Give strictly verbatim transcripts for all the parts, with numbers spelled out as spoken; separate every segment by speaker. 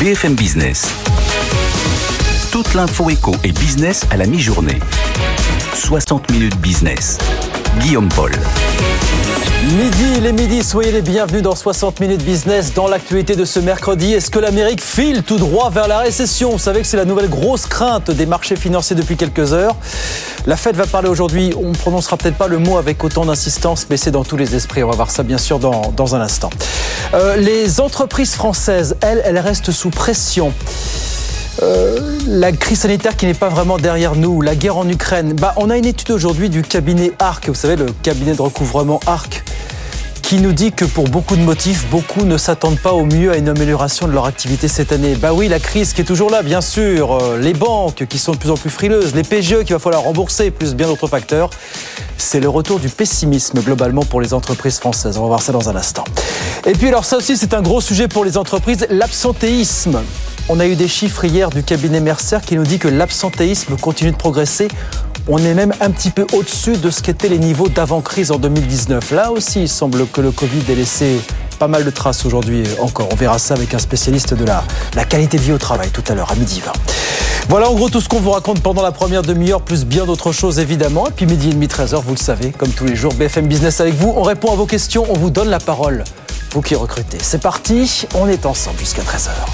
Speaker 1: B F M Business. Toute l'info éco et business à la mi-journée. soixante minutes business. Guillaume Paul.
Speaker 2: Midi, les midis, soyez les bienvenus dans soixante minutes business. Dans l'actualité de ce mercredi, est-ce que l'Amérique file tout droit vers la récession ? Vous savez que c'est la nouvelle grosse crainte des marchés financiers depuis quelques heures. La Fed va parler aujourd'hui, on ne prononcera peut-être pas le mot avec autant d'insistance, mais c'est dans tous les esprits. On va voir ça bien sûr dans, dans un instant. Euh, les entreprises françaises, elles, elles restent sous pression. Euh, la crise sanitaire qui n'est pas vraiment derrière nous, la guerre en Ukraine. Bah, on a une étude aujourd'hui du cabinet Arc, vous savez, le cabinet de recouvrement Arc, qui nous dit que pour beaucoup de motifs, beaucoup ne s'attendent pas au mieux à une amélioration de leur activité cette année. Bah oui, la crise qui est toujours là, bien sûr, euh, les banques qui sont de plus en plus frileuses, les P G E qu'il va falloir rembourser, plus bien d'autres facteurs. C'est le retour du pessimisme globalement pour les entreprises françaises. On va voir ça dans un instant. Et puis alors ça aussi, c'est un gros sujet pour les entreprises, l'absentéisme. On a eu des chiffres hier du cabinet Mercer qui nous dit que l'absentéisme continue de progresser. On est même un petit peu au-dessus de ce qu'étaient les niveaux d'avant-crise en deux mille dix-neuf. Là aussi, il semble que le Covid ait laissé pas mal de traces aujourd'hui encore. On verra ça avec un spécialiste de la, la qualité de vie au travail tout à l'heure, à midi vingt. Voilà en gros tout ce qu'on vous raconte pendant la première demi-heure, plus bien d'autres choses évidemment. Et puis midi et demi, treize heures, vous le savez, comme tous les jours, B F M Business avec vous. On répond à vos questions, on vous donne la parole. Vous qui recrutez. C'est parti, on est ensemble jusqu'à treize heures.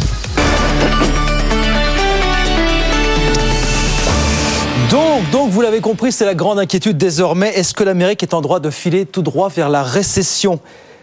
Speaker 2: Donc, donc, vous l'avez compris, c'est la grande inquiétude désormais. Est-ce que l'Amérique est en droit de filer tout droit vers la récession ?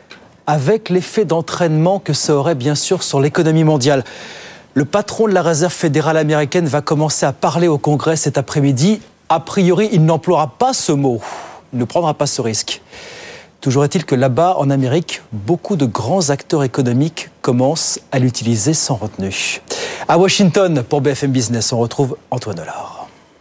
Speaker 2: Avec l'effet d'entraînement que ça aurait bien sûr sur l'économie mondiale. Le patron de la Réserve fédérale américaine va commencer à parler au Congrès cet après-midi. A priori, il n'emploiera pas ce mot. Il ne prendra pas ce risque. Toujours est-il que là-bas, en Amérique, beaucoup de grands acteurs économiques commencent à l'utiliser sans retenue. À Washington, pour B F M Business, on retrouve Antoine Hollard.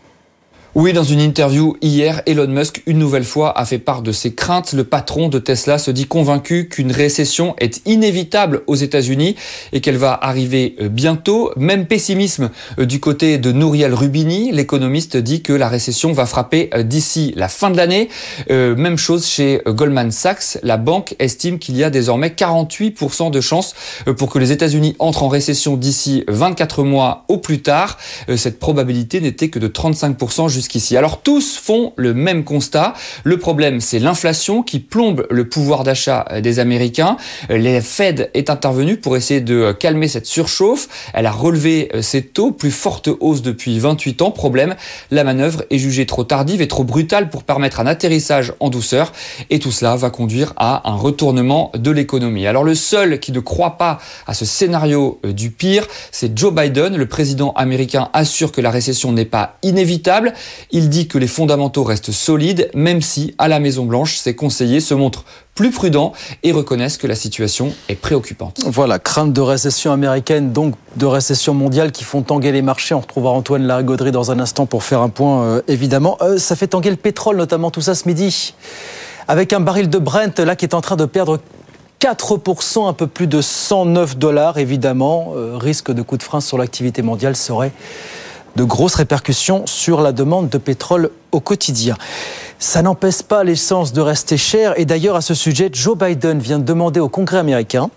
Speaker 3: Oui, dans une interview hier, Elon Musk, une nouvelle fois, a fait part de ses craintes. Le patron de Tesla se dit convaincu qu'une récession est inévitable aux États-Unis et qu'elle va arriver bientôt. Même pessimisme du côté de Nouriel Rubini. L'économiste dit que la récession va frapper d'ici la fin de l'année. Euh, même chose chez Goldman Sachs. La banque estime qu'il y a désormais quarante-huit pour cent de chances pour que les États-Unis entrent en récession d'ici vingt-quatre mois au plus tard. Cette probabilité n'était que de trente-cinq pour cent jusqu'à Jusqu'ici. Alors tous font le même constat. Le problème, c'est l'inflation qui plombe le pouvoir d'achat des Américains. La Fed est intervenue pour essayer de calmer cette surchauffe. Elle a relevé ses taux, plus forte hausse depuis vingt-huit ans. Problème, la manœuvre est jugée trop tardive et trop brutale pour permettre un atterrissage en douceur. Et tout cela va conduire à un retournement de l'économie. Alors le seul qui ne croit pas à ce scénario du pire, c'est Joe Biden. Le président américain assure que la récession n'est pas inévitable. Il dit que les fondamentaux restent solides, même si, à la Maison-Blanche, ses conseillers se montrent plus prudents et reconnaissent que la situation est préoccupante.
Speaker 2: Voilà, crainte de récession américaine, donc de récession mondiale qui font tanguer les marchés. On retrouvera Antoine Larigauderie dans un instant pour faire un point, euh, évidemment. Euh, ça fait tanguer le pétrole, notamment tout ça ce midi. Avec un baril de Brent, là, qui est en train de perdre quatre pour cent, un peu plus de cent neuf dollars, évidemment. Euh, risque de coup de frein sur l'activité mondiale serait de grosses répercussions sur la demande de pétrole au quotidien. Ça n'empêche pas l'essence de rester chère. Et d'ailleurs, à ce sujet, Joe Biden vient de demander au Congrès américain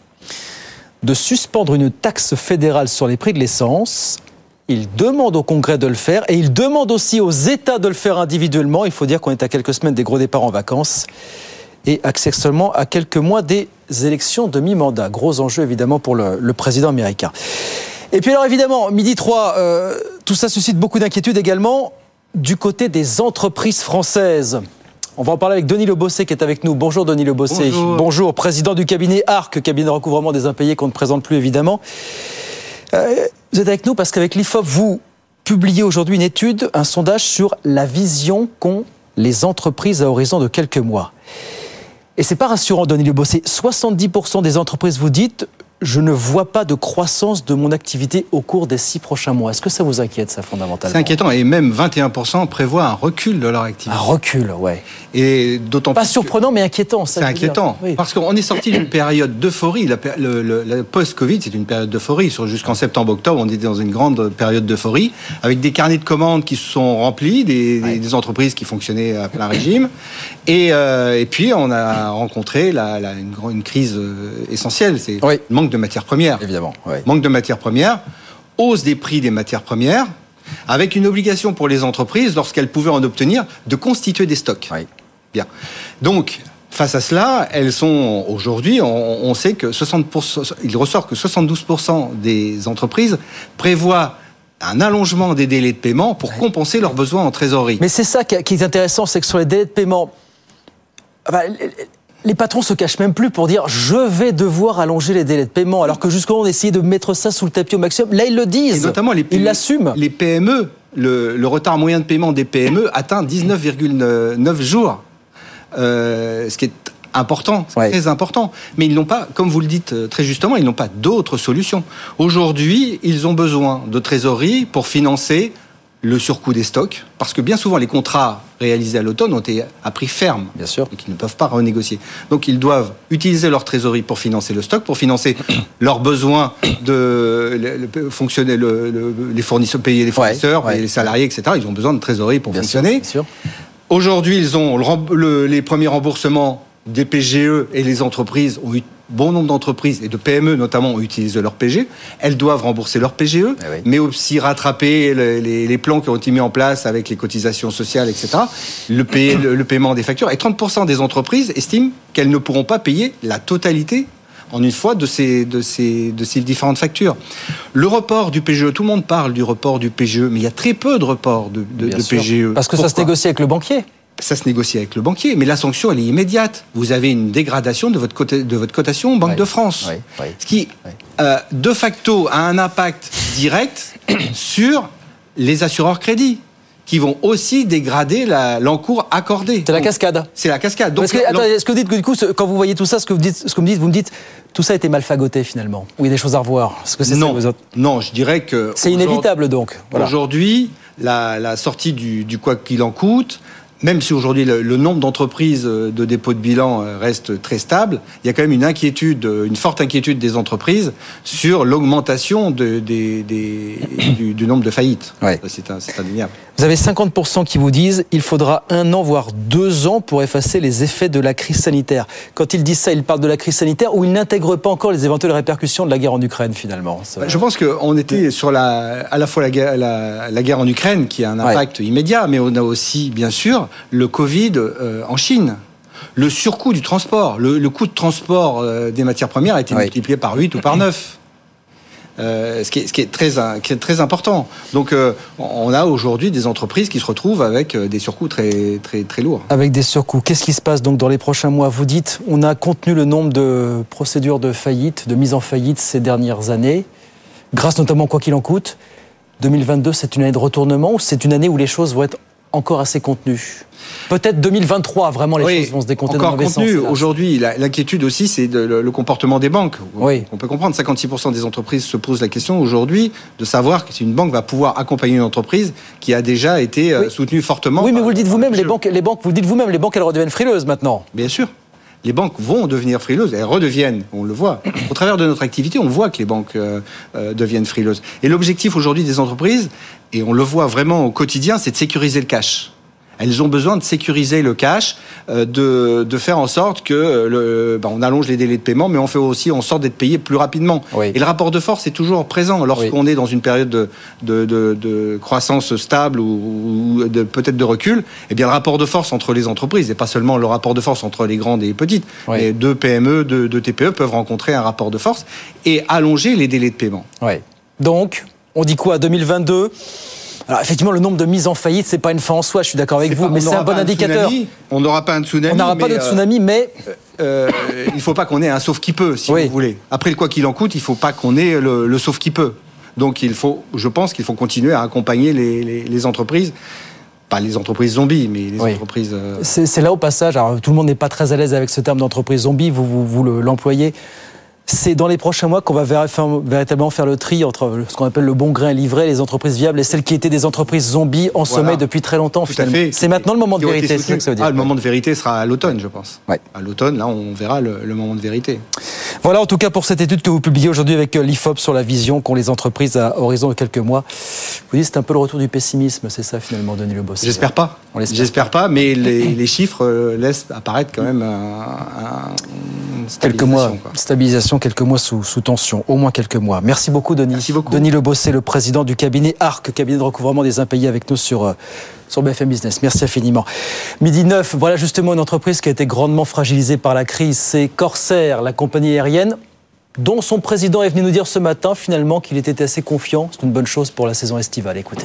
Speaker 2: de suspendre une taxe fédérale sur les prix de l'essence. Il demande au Congrès de le faire et il demande aussi aux États de le faire individuellement. Il faut dire qu'on est à quelques semaines des gros départs en vacances et accessoirement à quelques mois des élections de mi-mandat. Gros enjeu évidemment pour le, le président américain. Et puis alors évidemment, midi trois, euh, tout ça suscite beaucoup d'inquiétudes également du côté des entreprises françaises. On va en parler avec Denis Lebossé qui est avec nous. Bonjour Denis Lebossé.
Speaker 4: Bonjour.
Speaker 2: Bonjour, président du cabinet Arc, cabinet de recouvrement des impayés qu'on ne présente plus évidemment. Euh, vous êtes avec nous parce qu'avec l'I F O P, vous publiez aujourd'hui une étude, un sondage sur la vision qu'ont les entreprises à horizon de quelques mois. Et c'est pas rassurant Denis Lebossé. soixante-dix pour cent des entreprises vous dites je ne vois pas de croissance de mon activité au cours des six prochains mois. Est-ce que ça vous inquiète, ça, fondamentalement ?
Speaker 4: C'est inquiétant. Et même vingt et un pour cent prévoient un recul de leur activité.
Speaker 2: Un recul, ouais.
Speaker 4: Et d'autant
Speaker 2: pas
Speaker 4: plus
Speaker 2: surprenant, que... mais inquiétant. Ça,
Speaker 4: c'est inquiétant. Oui. Parce qu'on est sorti d'une période d'euphorie. La, le, le, la post-Covid, c'est une période d'euphorie. Jusqu'en septembre-octobre, on était dans une grande période d'euphorie, avec des carnets de commandes qui se sont remplis, des, ouais. des, des entreprises qui fonctionnaient à plein régime. Et, euh, et puis, on a rencontré la, la, une, une crise essentielle. C'est oui. le manque manque de matières premières.
Speaker 2: Évidemment, oui.
Speaker 4: Manque de matières premières, hausse des prix des matières premières, avec une obligation pour les entreprises, lorsqu'elles pouvaient en obtenir, de constituer des stocks.
Speaker 2: Oui.
Speaker 4: Bien. Donc, face à cela, elles sont aujourd'hui, on, on sait que soixante pour cent, il ressort que soixante-douze pour cent des entreprises prévoient un allongement des délais de paiement pour compenser leurs besoins en trésorerie.
Speaker 2: Mais c'est ça qui est intéressant, c'est que sur les délais de paiement, bah, les patrons se cachent même plus pour dire je vais devoir allonger les délais de paiement, alors que jusqu'à on essayait de mettre ça sous le tapis au maximum. Là, ils le disent.
Speaker 4: Et notamment les P M E,
Speaker 2: ils l'assument.
Speaker 4: Les P M E, le, le retard moyen de paiement des P M E atteint dix-neuf virgule neuf jours. Euh, ce qui est important, c'est ouais. très important. Mais ils n'ont pas, comme vous le dites très justement, ils n'ont pas d'autres solutions. Aujourd'hui, ils ont besoin de trésorerie pour financer le surcoût des stocks, parce que bien souvent, les contrats réalisés à l'automne ont été à prix ferme.
Speaker 2: Bien sûr.
Speaker 4: Et qu'ils ne peuvent pas renégocier. Donc, ils doivent utiliser leur trésorerie pour financer le stock, pour financer leurs besoins de le, le, fonctionner, le, le, les fournisseurs, payer les fournisseurs, ouais, payer ouais. les salariés, et cetera. Ils ont besoin de trésorerie pour bien fonctionner. Sûr, bien sûr. Aujourd'hui, ils ont le, le, les premiers remboursements des P G E et les entreprises ont eu bon nombre d'entreprises et de P M E notamment ont utilisé leur P G E. Elles doivent rembourser leur P G E, eh oui. mais aussi rattraper les, les, les plans qui ont été mis en place avec les cotisations sociales, et cetera. Le, paie, le, le paiement des factures. Et trente pour cent des entreprises estiment qu'elles ne pourront pas payer la totalité en une fois de ces, de, ces, de ces différentes factures. Le report du P G E, tout le monde parle du report du P G E, mais il y a très peu de report de, de, de P G E.
Speaker 2: Parce que
Speaker 4: Pourquoi ?
Speaker 2: Ça se négocie avec le banquier.
Speaker 4: Ça se négocie avec le banquier, mais la sanction, elle est immédiate. Vous avez une dégradation de votre, côté, de votre cotation Banque oui. de France. Oui. Oui. Ce qui, oui. euh, de facto, a un impact direct sur les assureurs crédits, qui vont aussi dégrader la, l'encours accordé.
Speaker 2: C'est la cascade.
Speaker 4: C'est la cascade. Donc,
Speaker 2: Parce que, attendez, ce que vous dites, du coup, quand vous voyez tout ça, ce que vous, dites, ce que vous me dites, vous me dites, tout ça a été mal fagoté finalement. Ou il y a des choses à revoir. Est-ce que c'est
Speaker 4: non,
Speaker 2: ça, vous autres
Speaker 4: non, je dirais que...
Speaker 2: C'est inévitable donc. Voilà.
Speaker 4: Aujourd'hui, la, la sortie du, du quoi qu'il en coûte, même si aujourd'hui le, le nombre d'entreprises de dépôt de bilan reste très stable, il y a quand même une inquiétude, une forte inquiétude des entreprises sur l'augmentation de, des, des, du, du nombre de faillites. Ouais. C'est, un, c'est indéniable.
Speaker 2: Vous avez cinquante pour cent qui vous disent il faudra un an, voire deux ans pour effacer les effets de la crise sanitaire. Quand ils disent ça, ils parlent de la crise sanitaire ou ils n'intègrent pas encore les éventuelles répercussions de la guerre en Ukraine finalement. Ça...
Speaker 4: Je pense qu'on était sur la, à la fois la guerre, la, la guerre en Ukraine qui a un impact ouais. immédiat, mais on a aussi, bien sûr, le Covid euh, en Chine. Le surcoût du transport, le, le coût de transport euh, des matières premières a été oui. multiplié par huit ou par neuf. Euh, ce, qui est, ce qui, est très, qui est très important. Donc, euh, on a aujourd'hui des entreprises qui se retrouvent avec des surcoûts très, très, très lourds.
Speaker 2: Avec des surcoûts. Qu'est-ce qui se passe donc dans les prochains mois ? Vous dites, on a contenu le nombre de procédures de faillite, de mise en faillite ces dernières années, grâce notamment quoi qu'il en coûte. deux mille vingt-deux, c'est une année de retournement ou c'est une année où les choses vont être encore assez contenues ? Peut-être deux mille vingt-trois, vraiment, les oui, choses vont se décompter dans le mauvais sens.
Speaker 4: Encore contenu. Aujourd'hui, la, l'inquiétude aussi, c'est de, le, le comportement des banques.
Speaker 2: Oui.
Speaker 4: On peut comprendre, cinquante-six pour cent des entreprises se posent la question aujourd'hui de savoir si une banque va pouvoir accompagner une entreprise qui a déjà été oui. soutenue fortement.
Speaker 2: Oui, mais vous le dites vous-même, les banques, les banques, vous le dites vous-même, les banques, elles redeviennent frileuses maintenant.
Speaker 4: Bien sûr. Les banques vont devenir frileuses, elles redeviennent, on le voit. Au travers de notre activité, on voit que les banques euh, euh, deviennent frileuses. Et l'objectif aujourd'hui des entreprises, et on le voit vraiment au quotidien, c'est de sécuriser le cash. Elles ont besoin de sécuriser le cash, euh, de, de faire en sorte que le, ben on allonge les délais de paiement, mais on fait aussi en sorte d'être payé plus rapidement. Oui. Et le rapport de force est toujours présent lorsqu'on oui. est dans une période de, de, de, de croissance stable ou, ou de, peut-être de recul. Eh bien, le rapport de force entre les entreprises, et pas seulement le rapport de force entre les grandes et les petites, oui. mais deux P M E, deux, deux T P E peuvent rencontrer un rapport de force et allonger les délais de paiement.
Speaker 2: Oui. Donc, on dit quoi, deux mille vingt-deux ? Alors effectivement, le nombre de mises en faillite, c'est pas une fin en soi. Je suis d'accord avec
Speaker 4: c'est
Speaker 2: vous,
Speaker 4: pas,
Speaker 2: mais c'est un bon indicateur.
Speaker 4: Tsunami, on n'aura pas un tsunami.
Speaker 2: On n'aura pas de tsunami, mais
Speaker 4: euh, euh, il faut pas qu'on ait un sauf qui peut, si oui. vous voulez. Après le quoi qu'il en coûte, il faut pas qu'on ait le, le sauf qui peut. Donc il faut, je pense qu'il faut continuer à accompagner les, les, les entreprises. Pas les entreprises zombies, mais les oui. entreprises... Euh...
Speaker 2: C'est, c'est là au passage, alors tout le monde n'est pas très à l'aise avec ce terme d'entreprise zombie, vous, vous, vous le, l'employez. C'est dans les prochains mois qu'on va véritablement faire le tri entre ce qu'on appelle le bon grain livré, les entreprises viables et celles qui étaient des entreprises zombies en voilà. sommeil depuis très longtemps.
Speaker 4: Tout finalement. À fait.
Speaker 2: C'est maintenant le moment de vérité, c'est ça que ça veut dire.
Speaker 4: Ah, le moment de vérité sera à l'automne, je pense.
Speaker 2: Ouais.
Speaker 4: À l'automne, là, on verra le, le moment de vérité.
Speaker 2: Voilà, en tout cas, pour cette étude que vous publiez aujourd'hui avec l'I F O P sur la vision qu'ont les entreprises à horizon de quelques mois. Vous dites c'est un peu le retour du pessimisme, c'est ça finalement, Denis Le Bosc.
Speaker 4: J'espère pas. On l'espère J'espère pas, mais les, les chiffres laissent apparaître quand même un, un, une stabilisation.
Speaker 2: Quelques mois,
Speaker 4: quoi.
Speaker 2: Stabilisation quelques mois sous, sous tension, au moins quelques mois. Merci beaucoup, Denis.
Speaker 4: Merci beaucoup.
Speaker 2: Denis Lebossé, le président du cabinet Arc, cabinet de recouvrement des impayés, avec nous sur, sur B F M Business. Merci infiniment. Midi neuf, voilà justement une entreprise qui a été grandement fragilisée par la crise. C'est Corsair, la compagnie aérienne, dont son président est venu nous dire ce matin, finalement, qu'il était assez confiant. C'est une bonne chose pour la saison estivale. Écoutez.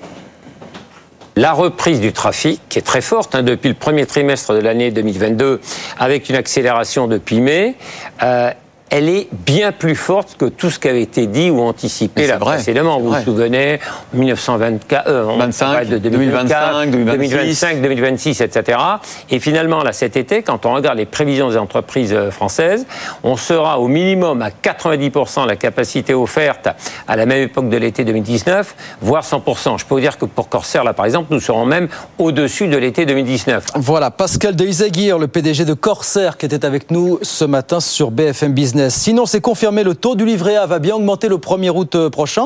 Speaker 5: La reprise du trafic, qui est très forte, hein, depuis le premier trimestre de l'année deux mille vingt-deux, avec une accélération depuis mai, euh, elle est bien plus forte que tout ce qui avait été dit ou anticipé là
Speaker 6: vrai,
Speaker 5: précédemment. Vous vous souvenez, en mille neuf cent vingt-quatre, euh,
Speaker 6: vingt-cinq,
Speaker 5: de deux mille vingt-quatre,
Speaker 6: deux mille vingt-cinq,
Speaker 5: deux mille vingt-cinq, deux mille vingt-six, et cetera. Et finalement, là, cet été, quand on regarde les prévisions des entreprises françaises, on sera au minimum à quatre-vingt-dix pour cent de la capacité offerte à la même époque de l'été deux mille dix-neuf, voire cent pour cent. Je peux vous dire que pour Corsair, là, par exemple, nous serons même au-dessus de l'été deux mille dix-neuf.
Speaker 2: Voilà, Pascal de Izaguirre, le P D G de Corsair, qui était avec nous ce matin sur B F M Business. Sinon, c'est confirmé, le taux du livret A va bien augmenter le premier août prochain.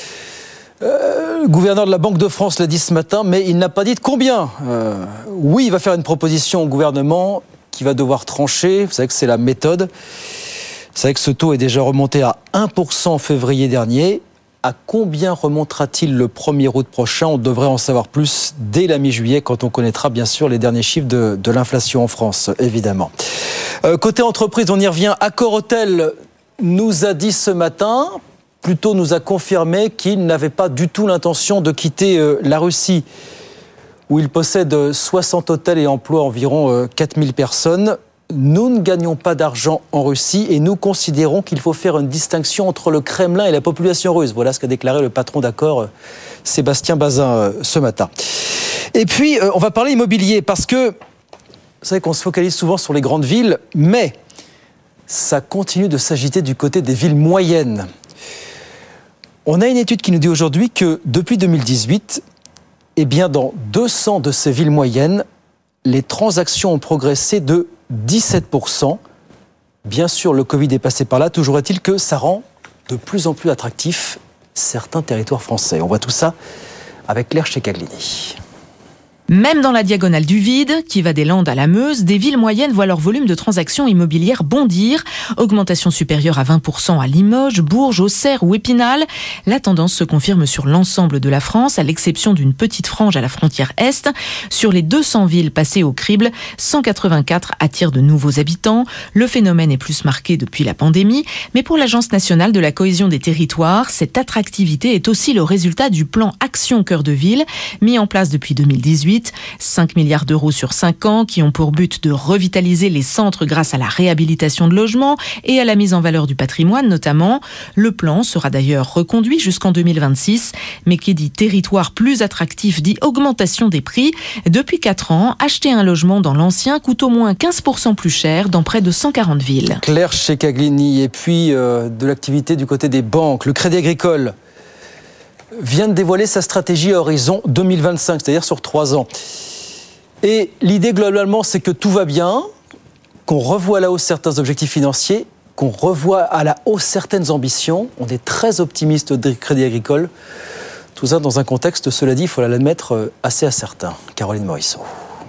Speaker 2: Euh, le gouverneur de la Banque de France l'a dit ce matin, mais il n'a pas dit de combien. Euh, oui, il va faire une proposition au gouvernement qui va devoir trancher. Vous savez que c'est la méthode. Vous savez que ce taux est déjà remonté à un pour cent en février dernier. À combien remontera-t-il le premier août prochain ? On devrait en savoir plus dès la mi-juillet, quand on connaîtra bien sûr les derniers chiffres de, de l'inflation en France, évidemment. Euh, côté entreprise, on y revient. Accor-Hôtel nous a dit ce matin, plutôt nous a confirmé qu'il n'avait pas du tout l'intention de quitter euh, la Russie, où il possède soixante hôtels et emploie environ euh, quatre mille personnes. Nous ne gagnons pas d'argent en Russie et nous considérons qu'il faut faire une distinction entre le Kremlin et la population russe. Voilà ce qu'a déclaré le patron d'Accor, Sébastien Bazin, ce matin. Et puis, on va parler immobilier parce que, vous savez qu'on se focalise souvent sur les grandes villes, mais ça continue de s'agiter du côté des villes moyennes. On a une étude qui nous dit aujourd'hui que depuis deux mille dix-huit, eh bien, dans deux cents de ces villes moyennes, les transactions ont progressé de dix-sept pour cent. Bien sûr, le Covid est passé par là. Toujours est-il que ça rend de plus en plus attractifs certains territoires français. On voit tout ça avec Claire Checaglini.
Speaker 7: Même dans la diagonale du vide, qui va des Landes à la Meuse, des villes moyennes voient leur volume de transactions immobilières bondir. Augmentation supérieure à vingt pour cent à Limoges, Bourges, Auxerre ou Épinal. La tendance se confirme sur l'ensemble de la France, à l'exception d'une petite frange à la frontière Est. Sur les deux cents villes passées au crible, cent quatre-vingt-quatre attirent de nouveaux habitants. Le phénomène est plus marqué depuis la pandémie, mais pour l'Agence nationale de la cohésion des territoires, cette attractivité est aussi le résultat du plan Action Cœur de Ville, mis en place depuis deux mille dix-huit. cinq milliards d'euros sur cinq ans qui ont pour but de revitaliser les centres grâce à la réhabilitation de logements et à la mise en valeur du patrimoine notamment. Le plan sera d'ailleurs reconduit jusqu'en deux mille vingt-six, mais qui dit territoire plus attractif dit augmentation des prix. Depuis quatre ans, acheter un logement dans l'ancien coûte au moins quinze pour cent plus cher dans près de cent quarante villes.
Speaker 2: Claire Checaglini, et puis euh, de l'activité du côté des banques, le Crédit Agricole vient de dévoiler sa stratégie à horizon deux mille vingt-cinq, c'est-à-dire sur trois ans. Et l'idée globalement, c'est que tout va bien, qu'on revoit à la hausse certains objectifs financiers, qu'on revoit à la hausse certaines ambitions. On est très optimiste de Crédit Agricole. Tout ça dans un contexte, cela dit, il faut l'admettre, assez incertain. Caroline Morisseau.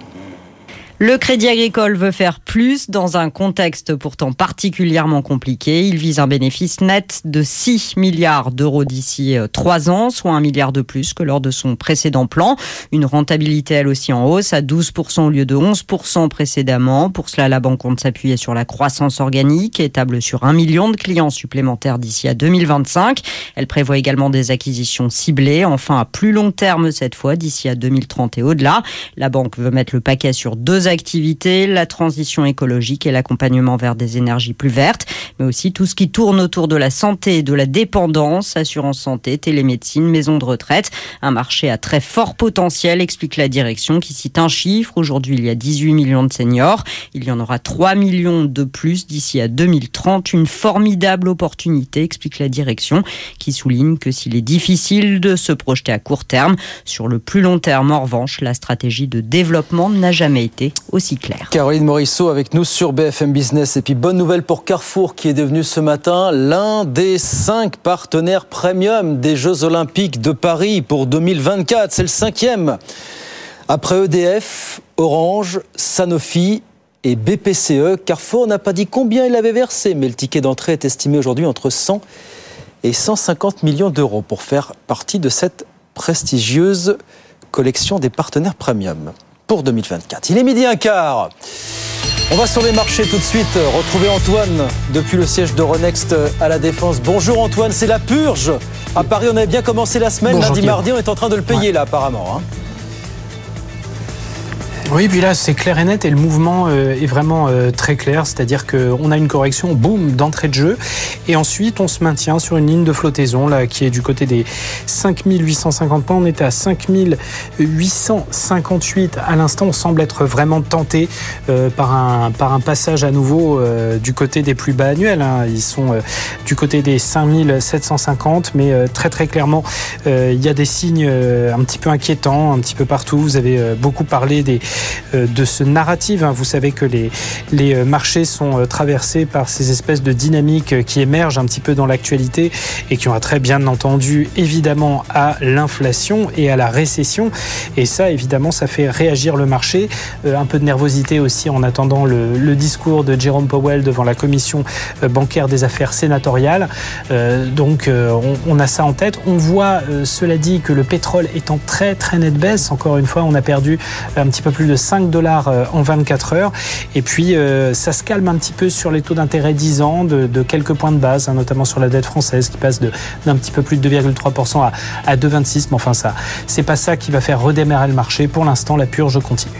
Speaker 8: Le Crédit Agricole veut faire plus dans un contexte pourtant particulièrement compliqué. Il vise un bénéfice net de six milliards d'euros d'ici trois ans, soit un milliard de plus que lors de son précédent plan. Une rentabilité elle aussi en hausse à douze pour cent au lieu de onze pour cent précédemment. Pour cela, la banque compte s'appuyer sur la croissance organique et table sur un million de clients supplémentaires d'ici à deux mille vingt-cinq. Elle prévoit également des acquisitions ciblées, enfin à plus long terme cette fois, d'ici à deux mille trente et au-delà. La banque veut mettre le paquet sur deux activités, la transition écologique et l'accompagnement vers des énergies plus vertes, mais aussi tout ce qui tourne autour de la santé et de la dépendance, assurance santé, télémédecine, maison de retraite. Un marché à très fort potentiel, explique la direction qui cite un chiffre. Aujourd'hui, il y a dix-huit millions de seniors. Il y en aura trois millions de plus d'ici à deux mille trente. Une formidable opportunité, explique la direction, qui souligne que s'il est difficile de se projeter à court terme, sur le plus long terme, en revanche, la stratégie de développement n'a jamais été aussi claire.
Speaker 2: Caroline Morisseau avec nous sur B F M Business. Et puis bonne nouvelle pour Carrefour qui est devenu ce matin l'un des cinq partenaires premium des Jeux Olympiques de Paris pour deux mille vingt-quatre. C'est le cinquième. Après E D F, Orange, Sanofi et B P C E. Carrefour n'a pas dit combien il avait versé, mais le ticket d'entrée est estimé aujourd'hui entre cent et cent cinquante millions d'euros pour faire partie de cette prestigieuse collection des partenaires premium pour deux mille vingt-quatre. Il est midi un quart. On va sur les marchés tout de suite. Retrouver Antoine depuis le siège d'Euronext à la Défense. Bonjour Antoine, c'est la purge. À Paris, on avait bien commencé la semaine. Bonjour, lundi, Guillaume. Mardi, on est en train de le payer ouais. là apparemment. Hein.
Speaker 6: Oui, puis là, c'est clair et net et le mouvement euh, est vraiment euh, très clair. C'est-à-dire qu'on a une correction, boum, d'entrée de jeu. Et ensuite, on se maintient sur une ligne de flottaison là, qui est du côté des cinq mille huit cent cinquante points. On était à cinq mille huit cent cinquante-huit à l'instant. On semble être vraiment tenté euh, par, un, par un passage à nouveau euh, du côté des plus bas annuels. Hein. Ils sont euh, du côté des cinq mille sept cent cinquante. Mais euh, très, très clairement, euh, il y a des signes euh, un petit peu inquiétants un petit peu partout. Vous avez euh, beaucoup parlé des de ce narratif. Vous savez que les, les marchés sont traversés par ces espèces de dynamiques qui émergent un petit peu dans l'actualité et qui ont trait bien entendu évidemment à l'inflation et à la récession. Et ça, évidemment, ça fait réagir le marché. Un peu de nervosité aussi en attendant le, le discours de Jérôme Powell devant la commission bancaire des affaires sénatoriales. Donc, on, on a ça en tête. On voit, cela dit, que le pétrole est en très très nette baisse. Encore une fois, on a perdu un petit peu plus de cinq dollars en vingt-quatre heures. Et puis, euh, ça se calme un petit peu sur les taux d'intérêt dix ans, de, de quelques points de base, hein, notamment sur la dette française qui passe de, d'un petit peu plus de deux virgule trois pour cent à, à deux virgule vingt-six. Mais enfin, ça, c'est pas ça qui va faire redémarrer le marché. Pour l'instant, la purge continue.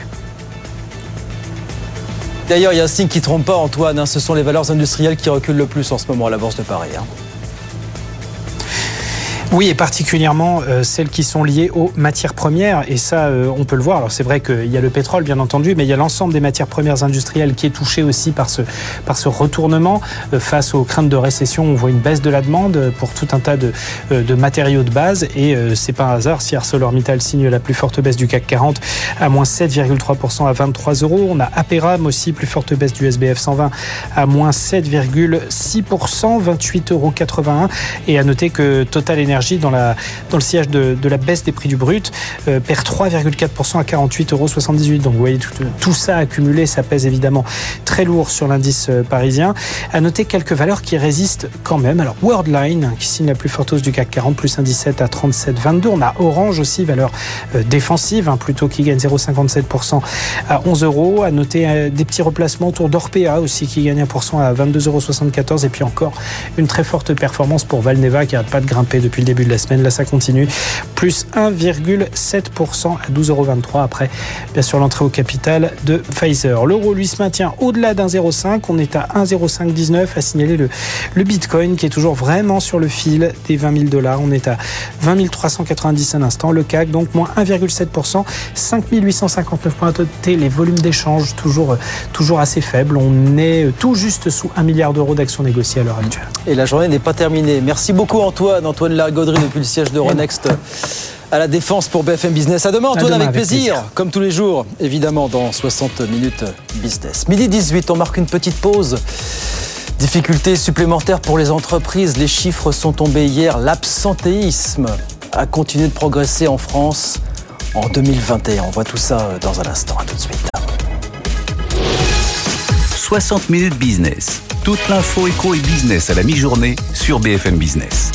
Speaker 2: D'ailleurs, il y a un signe qui ne trompe pas, Antoine. Hein, ce sont les valeurs industrielles qui reculent le plus en ce moment à la Bourse de Paris. Hein.
Speaker 6: Oui, et particulièrement euh, celles qui sont liées aux matières premières. Et ça, euh, on peut le voir. Alors, c'est vrai qu'il y a le pétrole, bien entendu, mais il y a l'ensemble des matières premières industrielles qui est touché aussi par ce, par ce retournement. Euh, face aux craintes de récession, on voit une baisse de la demande pour tout un tas de, euh, de matériaux de base. Et euh, c'est pas un hasard si ArcelorMittal signe la plus forte baisse du C A C quarante à moins sept virgule trois pour cent à vingt-trois euros. On a Aperam aussi, plus forte baisse du S B F cent vingt à moins sept virgule six pour cent, vingt-huit euros quatre-vingt-un. Et à noter que Total Energy Dans, la, dans le sillage de, de la baisse des prix du brut, euh, perd trois virgule quatre pour cent à quarante-huit euros soixante-dix-huit. Donc vous voyez, tout, tout ça accumulé, ça pèse évidemment très lourd sur l'indice parisien. À noter quelques valeurs qui résistent quand même. Alors Worldline, qui signe la plus forte hausse du C A C quarante, plus un dix-sept à trente-sept virgule vingt-deux. On a Orange aussi, valeur euh, défensive, hein, plutôt qui gagne zéro virgule cinquante-sept pour cent à onze euros. À noter euh, des petits replacements autour d'Orpea aussi, qui gagne un pour cent à vingt-deux euros soixante-quatorze. Et puis encore une très forte performance pour Valneva, qui n'arrête pas de grimper depuis le début de la semaine. Là, ça continue. Plus un virgule sept pour cent à douze euros vingt-trois. Après, bien sûr, l'entrée au capital de Pfizer. L'euro, lui, se maintient au-delà d'un zéro virgule cinq. On est à un virgule zéro cinq dix-neuf. À signaler le, le Bitcoin qui est toujours vraiment sur le fil des vingt mille dollars. On est à vingt mille trois cent quatre-vingt-dix un instant. Le C A C, donc, moins un virgule sept pour cent. cinq mille huit cent cinquante-neuf points à noter. Les volumes d'échange, toujours, toujours assez faibles. On est tout juste sous un milliard d'euros d'actions négociées à l'heure actuelle.
Speaker 2: Et la journée n'est pas terminée. Merci beaucoup, Antoine. Antoine Largaudry depuis le siège d'Euronext à la Défense pour B F M Business. À demain, Antoine, à demain, avec, avec plaisir, plaisir, comme tous les jours, évidemment, dans soixante minutes business. Midi dix-huit, on marque une petite pause. Difficultés supplémentaires pour les entreprises. Les chiffres sont tombés hier. L'absentéisme a continué de progresser en France en deux mille vingt et un. On voit tout ça dans un instant. À tout de suite.
Speaker 1: soixante minutes business. Toute l'info éco et business à la mi-journée sur B F M Business.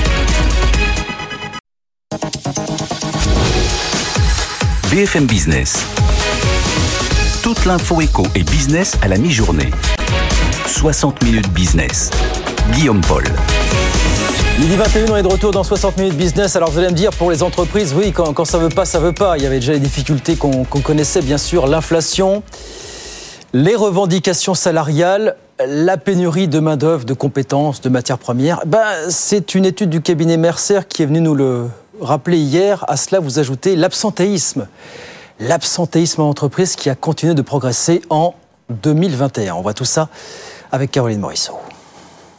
Speaker 1: B F M Business. Toute l'info éco et business à la mi-journée. soixante minutes business. Guillaume Paul.
Speaker 2: Midi vingt et une, on est de retour dans soixante minutes business. Alors vous allez me dire, pour les entreprises, oui, quand, quand ça veut pas, ça veut pas. Il y avait déjà les difficultés qu'on, qu'on connaissait, bien sûr, l'inflation, les revendications salariales, la pénurie de main-d'œuvre, de compétences, de matières premières. Ben, c'est une étude du cabinet Mercer qui est venue nous le rappeler hier. À cela, vous ajoutez l'absentéisme. L'absentéisme en entreprise qui a continué de progresser en deux mille vingt et un. On voit tout ça avec Caroline Morisseau.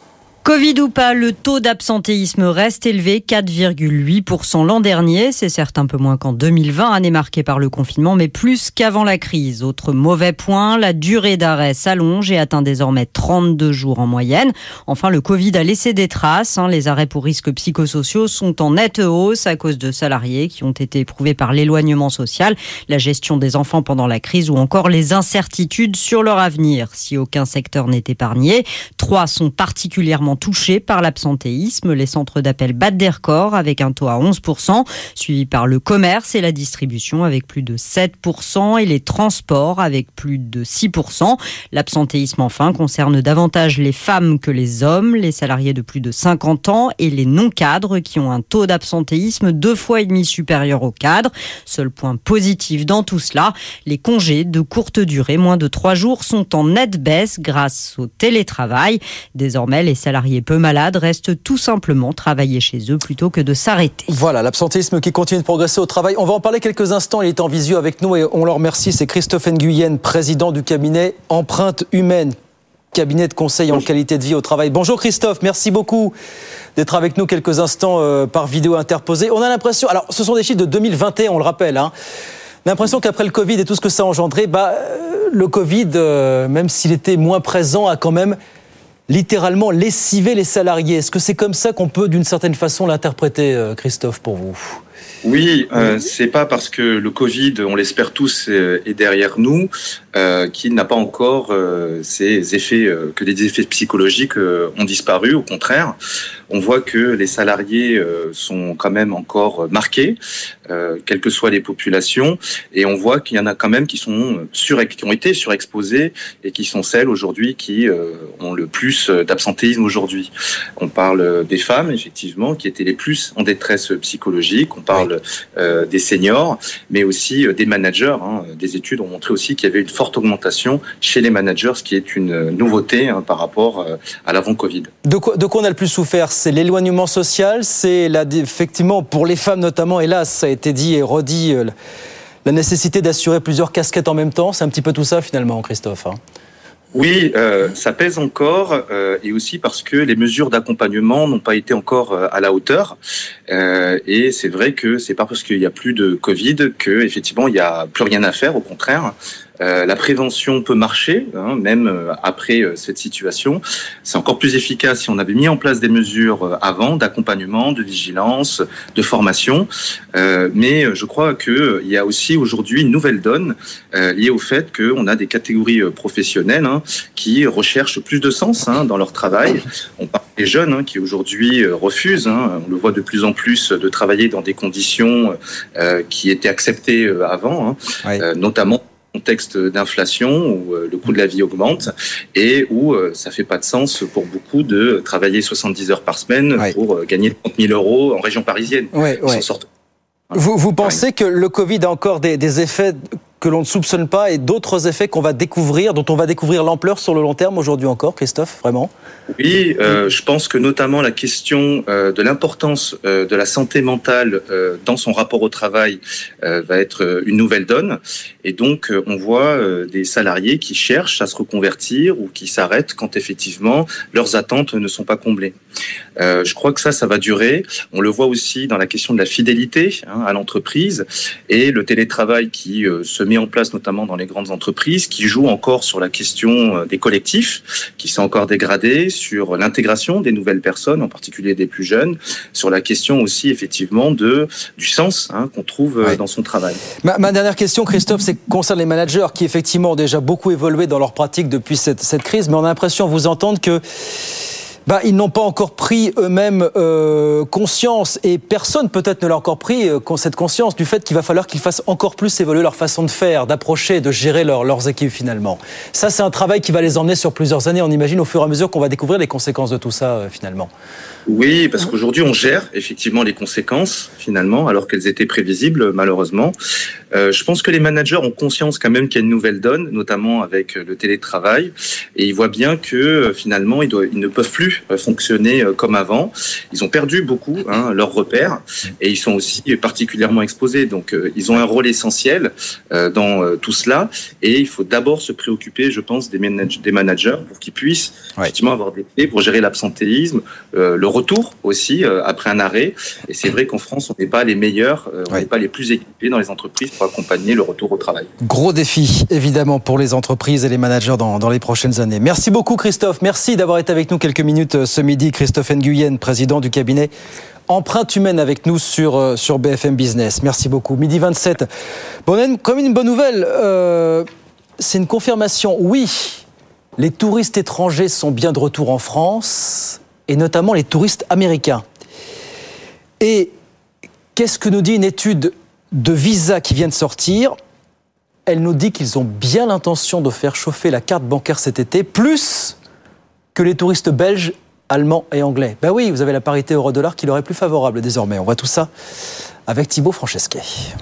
Speaker 8: Covid ou pas, le taux d'absentéisme reste élevé, quatre virgule huit pour cent l'an dernier. C'est certes un peu moins qu'en deux mille vingt, année marquée par le confinement, mais plus qu'avant la crise. Autre mauvais point, la durée d'arrêt s'allonge et atteint désormais trente-deux jours en moyenne. Enfin, le Covid a laissé des traces. Les arrêts pour risques psychosociaux sont en nette hausse à cause de salariés qui ont été éprouvés par l'éloignement social, la gestion des enfants pendant la crise ou encore les incertitudes sur leur avenir. Si aucun secteur n'est épargné, trois sont particulièrement touchés par l'absentéisme. Les centres d'appel battent des records avec un taux à onze pour cent, suivi par le commerce et la distribution avec plus de sept pour cent et les transports avec plus de six pour cent. L'absentéisme enfin concerne davantage les femmes que les hommes, les salariés de plus de cinquante ans et les non-cadres qui ont un taux d'absentéisme deux fois et demi supérieur aux cadres. Seul point positif dans tout cela, les congés de courte durée, moins de trois jours, sont en nette baisse grâce au télétravail. Désormais, les salariés peu malades restent tout simplement travailler chez eux plutôt que de s'arrêter.
Speaker 2: Voilà, l'absentéisme qui continue de progresser au travail. On va en parler quelques instants. Il est en visio avec nous et on le remercie. C'est Christophe Nguyen, président du cabinet Empreinte Humaine, cabinet de conseil en qualité de vie au travail. Bonjour Christophe, merci beaucoup d'être avec nous quelques instants euh, par vidéo interposée. On a l'impression, alors ce sont des chiffres de deux mille vingt et un, on le rappelle, hein. On a l'impression qu'après le Covid et tout ce que ça a engendré, bah, euh, le Covid, euh, même s'il était moins présent, a quand même littéralement lessivé les salariés. Est-ce que c'est comme ça qu'on peut d'une certaine façon l'interpréter, euh, Christophe, pour vous ?
Speaker 9: Oui, euh, c'est pas parce que le Covid, on l'espère tous, est derrière nous, euh, qu'il n'a pas encore euh, ces effets, euh, que les effets psychologiques euh, ont disparu. Au contraire, on voit que les salariés euh, sont quand même encore marqués, euh, quelles que soient les populations, et on voit qu'il y en a quand même qui sont sur, qui ont été surexposés et qui sont celles aujourd'hui qui euh, ont le plus d'absentéisme aujourd'hui. On parle des femmes, effectivement, qui étaient les plus en détresse psychologique. On parle Euh, des seniors, mais aussi euh, des managers. Hein. Des études ont montré aussi qu'il y avait une forte augmentation chez les managers, ce qui est une nouveauté hein, par rapport euh, à l'avant-Covid.
Speaker 2: De quoi, de quoi on a le plus souffert ? C'est l'éloignement social, c'est la, effectivement pour les femmes notamment, hélas, ça a été dit et redit, euh, la nécessité d'assurer plusieurs casquettes en même temps. C'est un petit peu tout ça finalement, Christophe, hein.
Speaker 9: Oui, euh, ça pèse encore euh, et aussi parce que les mesures d'accompagnement n'ont pas été encore euh, à la hauteur. Euh, et c'est vrai que c'est pas parce qu'il y a plus de Covid que effectivement il y a plus rien à faire. Au contraire, euh, la prévention peut marcher, hein, même euh, après euh, cette situation. C'est encore plus efficace si on avait mis en place des mesures euh, avant d'accompagnement, de vigilance, de formation. Euh, mais je crois que euh, il y a aussi aujourd'hui une nouvelle donne euh, liée au fait qu'on a des catégories euh, professionnelles hein, qui recherchent plus de sens hein, dans leur travail. On parle des jeunes hein, qui aujourd'hui euh, refusent, hein, on le voit de plus en plus, de travailler dans des conditions euh, qui étaient acceptées euh, avant, hein, oui. euh, notamment contexte d'inflation où euh, le coût de la vie augmente et où euh, ça fait pas de sens pour beaucoup de travailler soixante-dix heures par semaine oui. pour euh, gagner trente mille euros en région parisienne.
Speaker 2: Oui,
Speaker 9: Ils
Speaker 2: oui.
Speaker 9: s'en sortent.
Speaker 2: Vous, vous pensez que le Covid a encore des, des effets que l'on ne soupçonne pas et d'autres effets qu'on va découvrir, dont on va découvrir l'ampleur sur le long terme aujourd'hui encore, Christophe, vraiment ?
Speaker 9: Oui, euh, je pense que notamment la question euh, de l'importance euh, de la santé mentale euh, dans son rapport au travail euh, va être une nouvelle donne. Et donc, euh, on voit euh, des salariés qui cherchent à se reconvertir ou qui s'arrêtent quand effectivement leurs attentes ne sont pas comblées. Euh, je crois que ça, ça va durer. On le voit aussi dans la question de la fidélité hein, à l'entreprise et le télétravail qui euh, se met en place notamment dans les grandes entreprises, qui joue encore sur la question euh, des collectifs, qui s'est encore dégradé, sur l'intégration des nouvelles personnes, en particulier des plus jeunes, sur la question aussi effectivement de du sens hein, qu'on trouve euh, ouais. dans son travail.
Speaker 2: Ma, ma dernière question, Christophe, c'est concerne les managers qui effectivement ont déjà beaucoup évolué dans leur pratique depuis cette, cette crise, mais on a l'impression à vous entendre que bah, ils n'ont pas encore pris eux-mêmes euh, conscience, et personne peut-être ne l'a encore pris euh, cette conscience du fait qu'il va falloir qu'ils fassent encore plus évoluer leur façon de faire, d'approcher, de gérer leur, leurs équipes finalement. Ça, c'est un travail qui va les emmener sur plusieurs années, on imagine, au fur et à mesure qu'on va découvrir les conséquences de tout ça euh, finalement.
Speaker 9: Oui, parce qu'aujourd'hui, on gère effectivement les conséquences, finalement, alors qu'elles étaient prévisibles, malheureusement. Euh, je pense que les managers ont conscience quand même qu'il y a une nouvelle donne, notamment avec le télétravail, et ils voient bien que, finalement, ils, doivent, ils ne peuvent plus plus fonctionner comme avant. Ils ont perdu beaucoup hein, leurs repères et ils sont aussi particulièrement exposés. Donc, euh, ils ont un rôle essentiel euh, dans euh, tout cela. Et il faut d'abord se préoccuper, je pense, des, manage- des managers pour qu'ils puissent ouais. effectivement avoir des clés pour gérer l'absentéisme, euh, le retour aussi euh, après un arrêt. Et c'est vrai qu'en France, on n'est pas les meilleurs, euh, on ouais. n'est pas les plus équipés dans les entreprises pour accompagner le retour au travail.
Speaker 2: Gros défi, évidemment, pour les entreprises et les managers dans, dans les prochaines années. Merci beaucoup, Christophe. Merci d'avoir été avec nous quelques minutes ce midi. Christophe Nguyen, président du cabinet Empreinte Humaine, avec nous sur, sur B F M Business. Merci beaucoup. Midi vingt-sept. Bon, comme une bonne nouvelle, euh, c'est une confirmation. Oui, les touristes étrangers sont bien de retour en France, et notamment les touristes américains. Et qu'est-ce que nous dit une étude de Visa qui vient de sortir ? Elle nous dit qu'ils ont bien l'intention de faire chauffer la carte bancaire cet été, plus que les touristes belges, allemands et anglais. Ben oui, vous avez la parité euro-dollar qui leur est plus favorable désormais. On voit tout ça avec Thibaut Francesquet.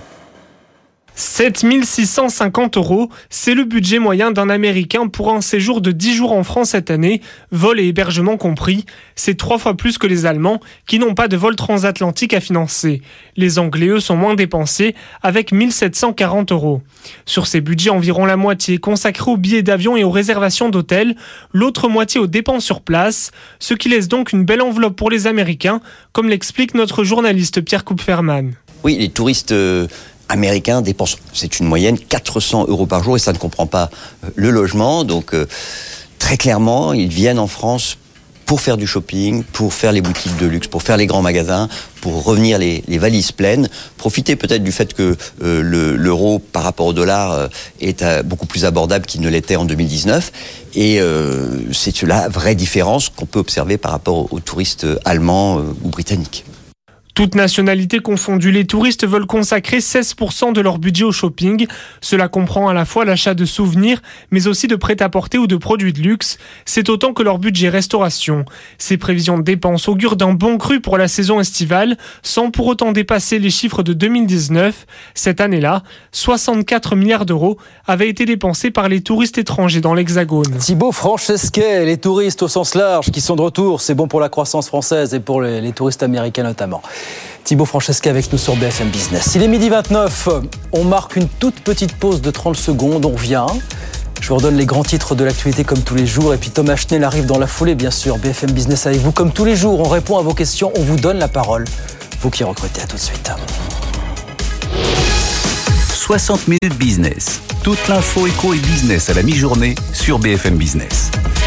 Speaker 10: sept mille six cent cinquante euros, c'est le budget moyen d'un Américain pour un séjour de dix jours en France cette année, vol et hébergement compris. C'est trois fois plus que les Allemands, qui n'ont pas de vol transatlantique à financer. Les Anglais, eux, sont moins dépensés, avec mille sept cent quarante euros. Sur ces budgets, environ la moitié est consacrée aux billets d'avion et aux réservations d'hôtels, l'autre moitié aux dépenses sur place, ce qui laisse donc une belle enveloppe pour les Américains, comme l'explique notre journaliste Pierre Kupferman.
Speaker 11: Oui, les touristes Euh... américains dépensent, c'est une moyenne, quatre cents euros par jour, et ça ne comprend pas le logement. Donc, euh, très clairement, ils viennent en France pour faire du shopping, pour faire les boutiques de luxe, pour faire les grands magasins, pour revenir les, les valises pleines, profiter peut-être du fait que euh, le, l'euro par rapport au dollar euh, est euh, beaucoup plus abordable qu'il ne l'était en deux mille dix-neuf. Et euh, c'est la vraie différence qu'on peut observer par rapport aux, aux touristes allemands euh, ou britanniques.
Speaker 10: Toutes nationalités confondues, les touristes veulent consacrer seize pour cent de leur budget au shopping. Cela comprend à la fois l'achat de souvenirs, mais aussi de prêt-à-porter ou de produits de luxe. C'est autant que leur budget restauration. Ces prévisions de dépenses augurent d'un bon cru pour la saison estivale, sans pour autant dépasser les chiffres de deux mille dix-neuf. Cette année-là, soixante-quatre milliards d'euros avaient été dépensés par les touristes étrangers dans l'Hexagone.
Speaker 2: Thibaut Francesquet, les touristes au sens large qui sont de retour, c'est bon pour la croissance française et pour les, les touristes américains notamment. Thibaut Francesquet avec nous sur B F M Business. Il est midi vingt-neuf, on marque une toute petite pause de trente secondes, on revient. Je vous redonne les grands titres de l'actualité comme tous les jours. Et puis Thomas Schnell arrive dans la foulée, bien sûr. B F M Business avec vous comme tous les jours. On répond à vos questions, on vous donne la parole. Vous qui recrutez, à tout de suite.
Speaker 1: soixante minutes business. Toute l'info éco et business à la mi-journée sur B F M Business.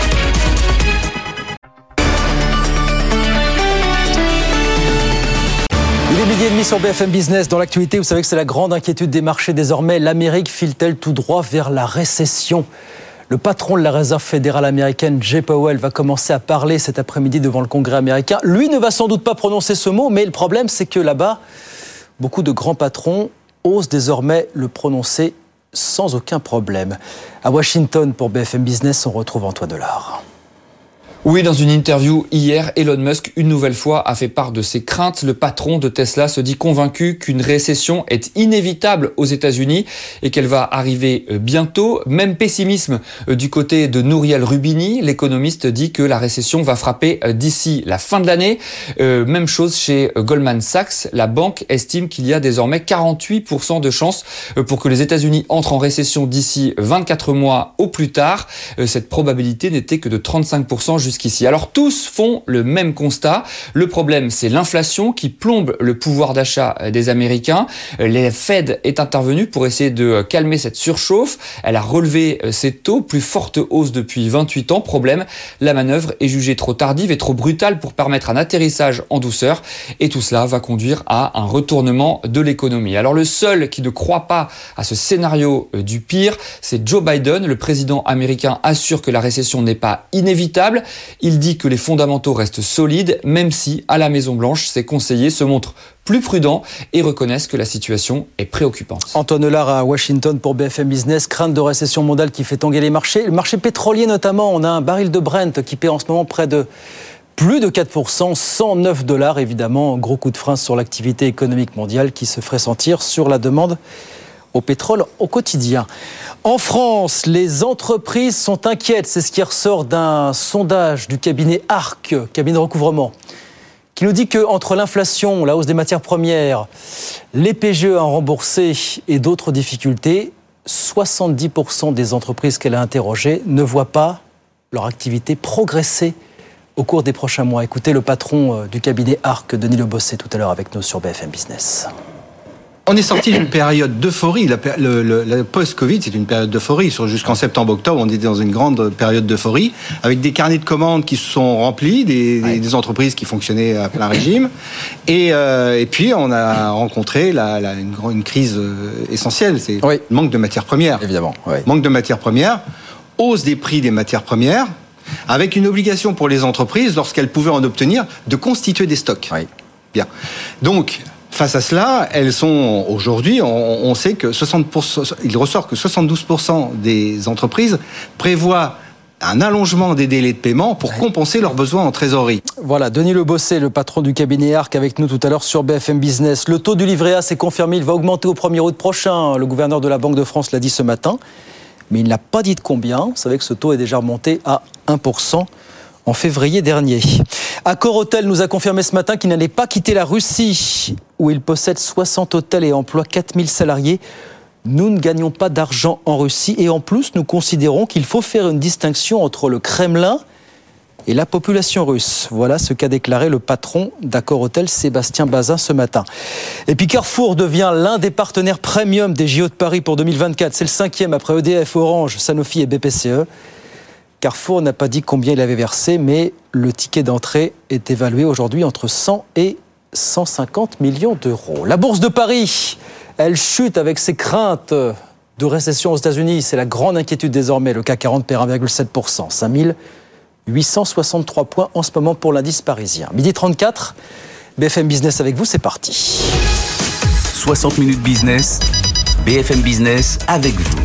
Speaker 2: Il est midi et demi sur B F M Business. Dans l'actualité, vous savez que c'est la grande inquiétude des marchés désormais. L'Amérique file-t-elle tout droit vers la récession ? Le patron de la Réserve fédérale américaine, Jay Powell, va commencer à parler cet après-midi devant le Congrès américain. Lui ne va sans doute pas prononcer ce mot, mais le problème, c'est que là-bas, beaucoup de grands patrons osent désormais le prononcer sans aucun problème. À Washington, pour B F M Business, on retrouve Antoine Delard.
Speaker 3: Oui, dans une interview hier, Elon Musk, une nouvelle fois, a fait part de ses craintes. Le patron de Tesla se dit convaincu qu'une récession est inévitable aux États-Unis et qu'elle va arriver bientôt. Même pessimisme du côté de Nouriel Rubini. L'économiste dit que la récession va frapper d'ici la fin de l'année. Euh, même chose chez Goldman Sachs. La banque estime qu'il y a désormais quarante-huit pour cent de chances pour que les États-Unis entrent en récession d'ici vingt-quatre mois au plus tard. Cette probabilité n'était que de trente-cinq pour cent jusqu'à Jusqu'ici. Alors tous font le même constat. Le problème, c'est l'inflation qui plombe le pouvoir d'achat des Américains. La Fed est intervenue pour essayer de calmer cette surchauffe. Elle a relevé ses taux, plus forte hausse depuis vingt-huit ans. Problème, la manœuvre est jugée trop tardive et trop brutale pour permettre un atterrissage en douceur. Et tout cela va conduire à un retournement de l'économie. Alors le seul qui ne croit pas à ce scénario du pire, c'est Joe Biden. Le président américain assure que la récession n'est pas inévitable. Il dit que les fondamentaux restent solides, même si, à la Maison-Blanche, ses conseillers se montrent plus prudents et reconnaissent que la situation est préoccupante.
Speaker 2: Antoine Delard à Washington pour B F M Business. Crainte de récession mondiale qui fait tanguer les marchés. Le marché pétrolier notamment, on a un baril de Brent qui paie en ce moment près de plus de quatre pour cent, cent neuf dollars évidemment. Gros coup de frein sur l'activité économique mondiale qui se ferait sentir sur la demande au pétrole au quotidien. En France, les entreprises sont inquiètes. C'est ce qui ressort d'un sondage du cabinet Arc, cabinet de recouvrement, qui nous dit qu'entre l'inflation, la hausse des matières premières, les P G E à rembourser et d'autres difficultés, soixante-dix pour cent des entreprises qu'elle a interrogées ne voient pas leur activité progresser au cours des prochains mois. Écoutez le patron du cabinet Arc, Denis Le Bosset, tout à l'heure avec nous sur B F M Business.
Speaker 4: On est sorti d'une période d'euphorie. La, le, le, la post-Covid, c'est une période d'euphorie. Jusqu'en septembre-octobre, on était dans une grande période d'euphorie, avec des carnets de commandes qui se sont remplis, des, ouais. des, des entreprises qui fonctionnaient à plein régime. Et, euh, et puis, on a rencontré la, la, une, une crise essentielle, c'est oui. le manque de matières premières.
Speaker 2: Évidemment. Oui.
Speaker 4: Manque de matières premières, hausse des prix des matières premières, avec une obligation pour les entreprises, lorsqu'elles pouvaient en obtenir, de constituer des stocks.
Speaker 2: Oui.
Speaker 4: Bien. Donc, face à cela, elles sont aujourd'hui, on, on sait que soixante pour cent, il ressort que soixante-douze pour cent des entreprises prévoient un allongement des délais de paiement pour ouais. compenser leurs besoins en trésorerie.
Speaker 2: Voilà, Denis Le Bosset, le patron du cabinet Arc, avec nous tout à l'heure sur B F M Business. Le taux du livret A s'est confirmé, il va augmenter au premier août prochain. Le gouverneur de la Banque de France l'a dit ce matin, mais il n'a pas dit de combien. Vous savez que ce taux est déjà remonté à un pour cent. En février dernier. Accor Hôtel nous a confirmé ce matin qu'il n'allait pas quitter la Russie, où il possède soixante hôtels et emploie quatre mille salariés. Nous ne gagnons pas d'argent en Russie et en plus, nous considérons qu'il faut faire une distinction entre le Kremlin et la population russe. Voilà ce qu'a déclaré le patron d'Accor Hôtel, Sébastien Bazin, ce matin. Et puis Carrefour devient l'un des partenaires premium des J O de Paris pour deux mille vingt-quatre. C'est le cinquième après E D F, Orange, Sanofi et B P C E. Carrefour n'a pas dit combien il avait versé, mais le ticket d'entrée est évalué aujourd'hui entre cent et cent cinquante millions d'euros. La bourse de Paris, elle chute avec ses craintes de récession aux États-Unis. C'est la grande inquiétude désormais. Le C A C quarante perd un virgule sept pour cent, cinq mille huit cent soixante-trois points en ce moment pour l'indice parisien. midi trente-quatre, B F M Business avec vous, c'est parti.
Speaker 1: soixante minutes business, B F M Business avec vous.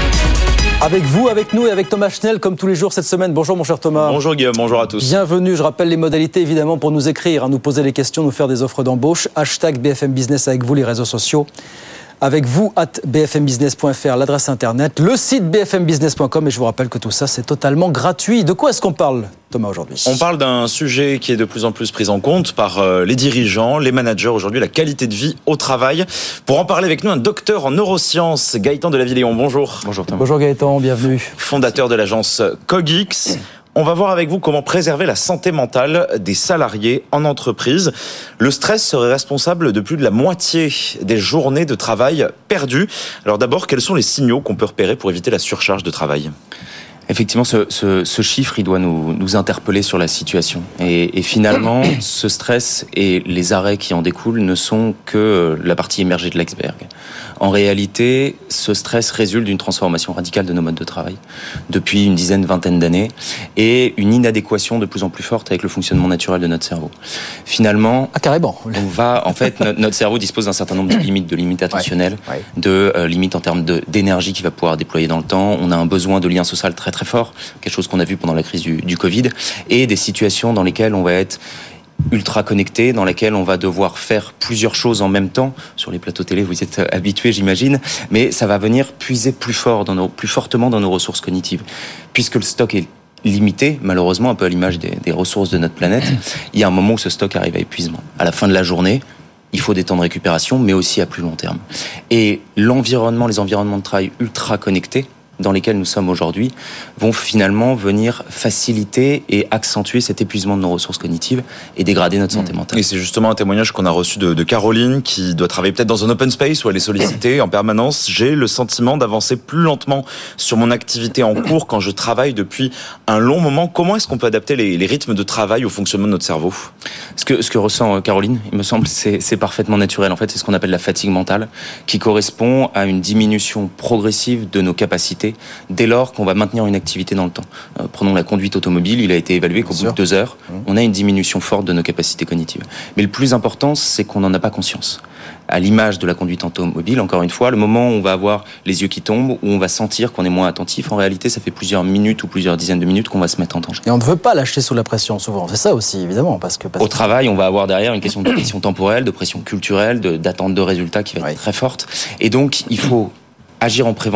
Speaker 2: Avec vous, avec nous et avec Thomas Schnell, comme tous les jours cette semaine. Bonjour mon cher Thomas.
Speaker 12: Bonjour Guillaume, bonjour à tous.
Speaker 2: Bienvenue, je rappelle les modalités évidemment pour nous écrire, hein, nous poser des questions, nous faire des offres d'embauche. Hashtag B F M Business avec vous, les réseaux sociaux. Avec vous, at b f m business point f r, l'adresse internet, le site b f m business point com. Et je vous rappelle que tout ça, c'est totalement gratuit. De quoi est-ce qu'on parle, Thomas, aujourd'hui ?
Speaker 12: On parle d'un sujet qui est de plus en plus pris en compte par les dirigeants, les managers aujourd'hui, la qualité de vie au travail. Pour en parler avec nous, un docteur en neurosciences, Gaëtan Delavilléon. Bonjour.
Speaker 2: Bonjour Thomas. Bonjour Gaëtan, bienvenue.
Speaker 12: Fondateur de l'agence Cogix. On va voir avec vous comment préserver la santé mentale des salariés en entreprise. Le stress serait responsable de plus de la moitié des journées de travail perdues. Alors d'abord, quels sont les signaux qu'on peut repérer pour éviter la surcharge de travail ?
Speaker 13: Effectivement, ce, ce, ce chiffre, il doit nous, nous interpeller sur la situation. Et, et finalement, ce stress et les arrêts qui en découlent ne sont que la partie émergée de l'iceberg. En réalité, ce stress résulte d'une transformation radicale de nos modes de travail depuis une dizaine, vingtaine d'années et une inadéquation de plus en plus forte avec le fonctionnement naturel de notre cerveau. Finalement,
Speaker 2: ah, carrément.
Speaker 13: on va, en fait, notre, notre cerveau dispose d'un certain nombre de limites, de limites attentionnelles, ouais, ouais. de euh, limites en termes de, d'énergie qu'il va pouvoir déployer dans le temps. On a un besoin de lien social très très fort, quelque chose qu'on a vu pendant la crise du, du Covid, et des situations dans lesquelles on va être ultra connecté, dans laquelle on va devoir faire plusieurs choses en même temps. Sur les plateaux télé, vous êtes habitués, j'imagine, mais ça va venir puiser plus fort, dans nos, plus fortement dans nos ressources cognitives. Puisque le stock est limité, malheureusement, un peu à l'image des, des ressources de notre planète, il y a un moment où ce stock arrive à épuisement. À la fin de la journée, il faut des temps de récupération, mais aussi à plus long terme. Et l'environnement, les environnements de travail ultra connectés, dans lesquels nous sommes aujourd'hui, vont finalement venir faciliter et accentuer cet épuisement de nos ressources cognitives et dégrader notre santé mentale.
Speaker 12: Et c'est justement un témoignage qu'on a reçu de, de Caroline, qui doit travailler peut-être dans un open space où elle est sollicitée en permanence. J'ai le sentiment d'avancer plus lentement sur mon activité en cours quand je travaille depuis un long moment. Comment est-ce qu'on peut adapter les, les rythmes de travail au fonctionnement de notre cerveau ?
Speaker 13: Ce que, ce que ressent Caroline, il me semble, c'est, c'est parfaitement naturel. En fait, c'est ce qu'on appelle la fatigue mentale, qui correspond à une diminution progressive de nos capacités dès lors qu'on va maintenir une activité dans le temps. Euh, prenons la conduite automobile, il a été évalué qu'au bout de deux heures, on a une diminution forte de nos capacités cognitives. Mais le plus important, c'est qu'on n'en a pas conscience. À l'image de la conduite automobile, encore une fois, le moment où on va avoir les yeux qui tombent, où on va sentir qu'on est moins attentif, en réalité, ça fait plusieurs minutes ou plusieurs dizaines de minutes qu'on va se mettre en danger.
Speaker 2: Et on ne veut pas lâcher sous la pression, souvent. C'est ça aussi, évidemment. Parce que, parce
Speaker 13: Au travail, on va avoir derrière une question de pression temporelle, de pression culturelle, de, d'attente de résultats qui va être ouais. très forte. Et donc, il faut agir en prévention,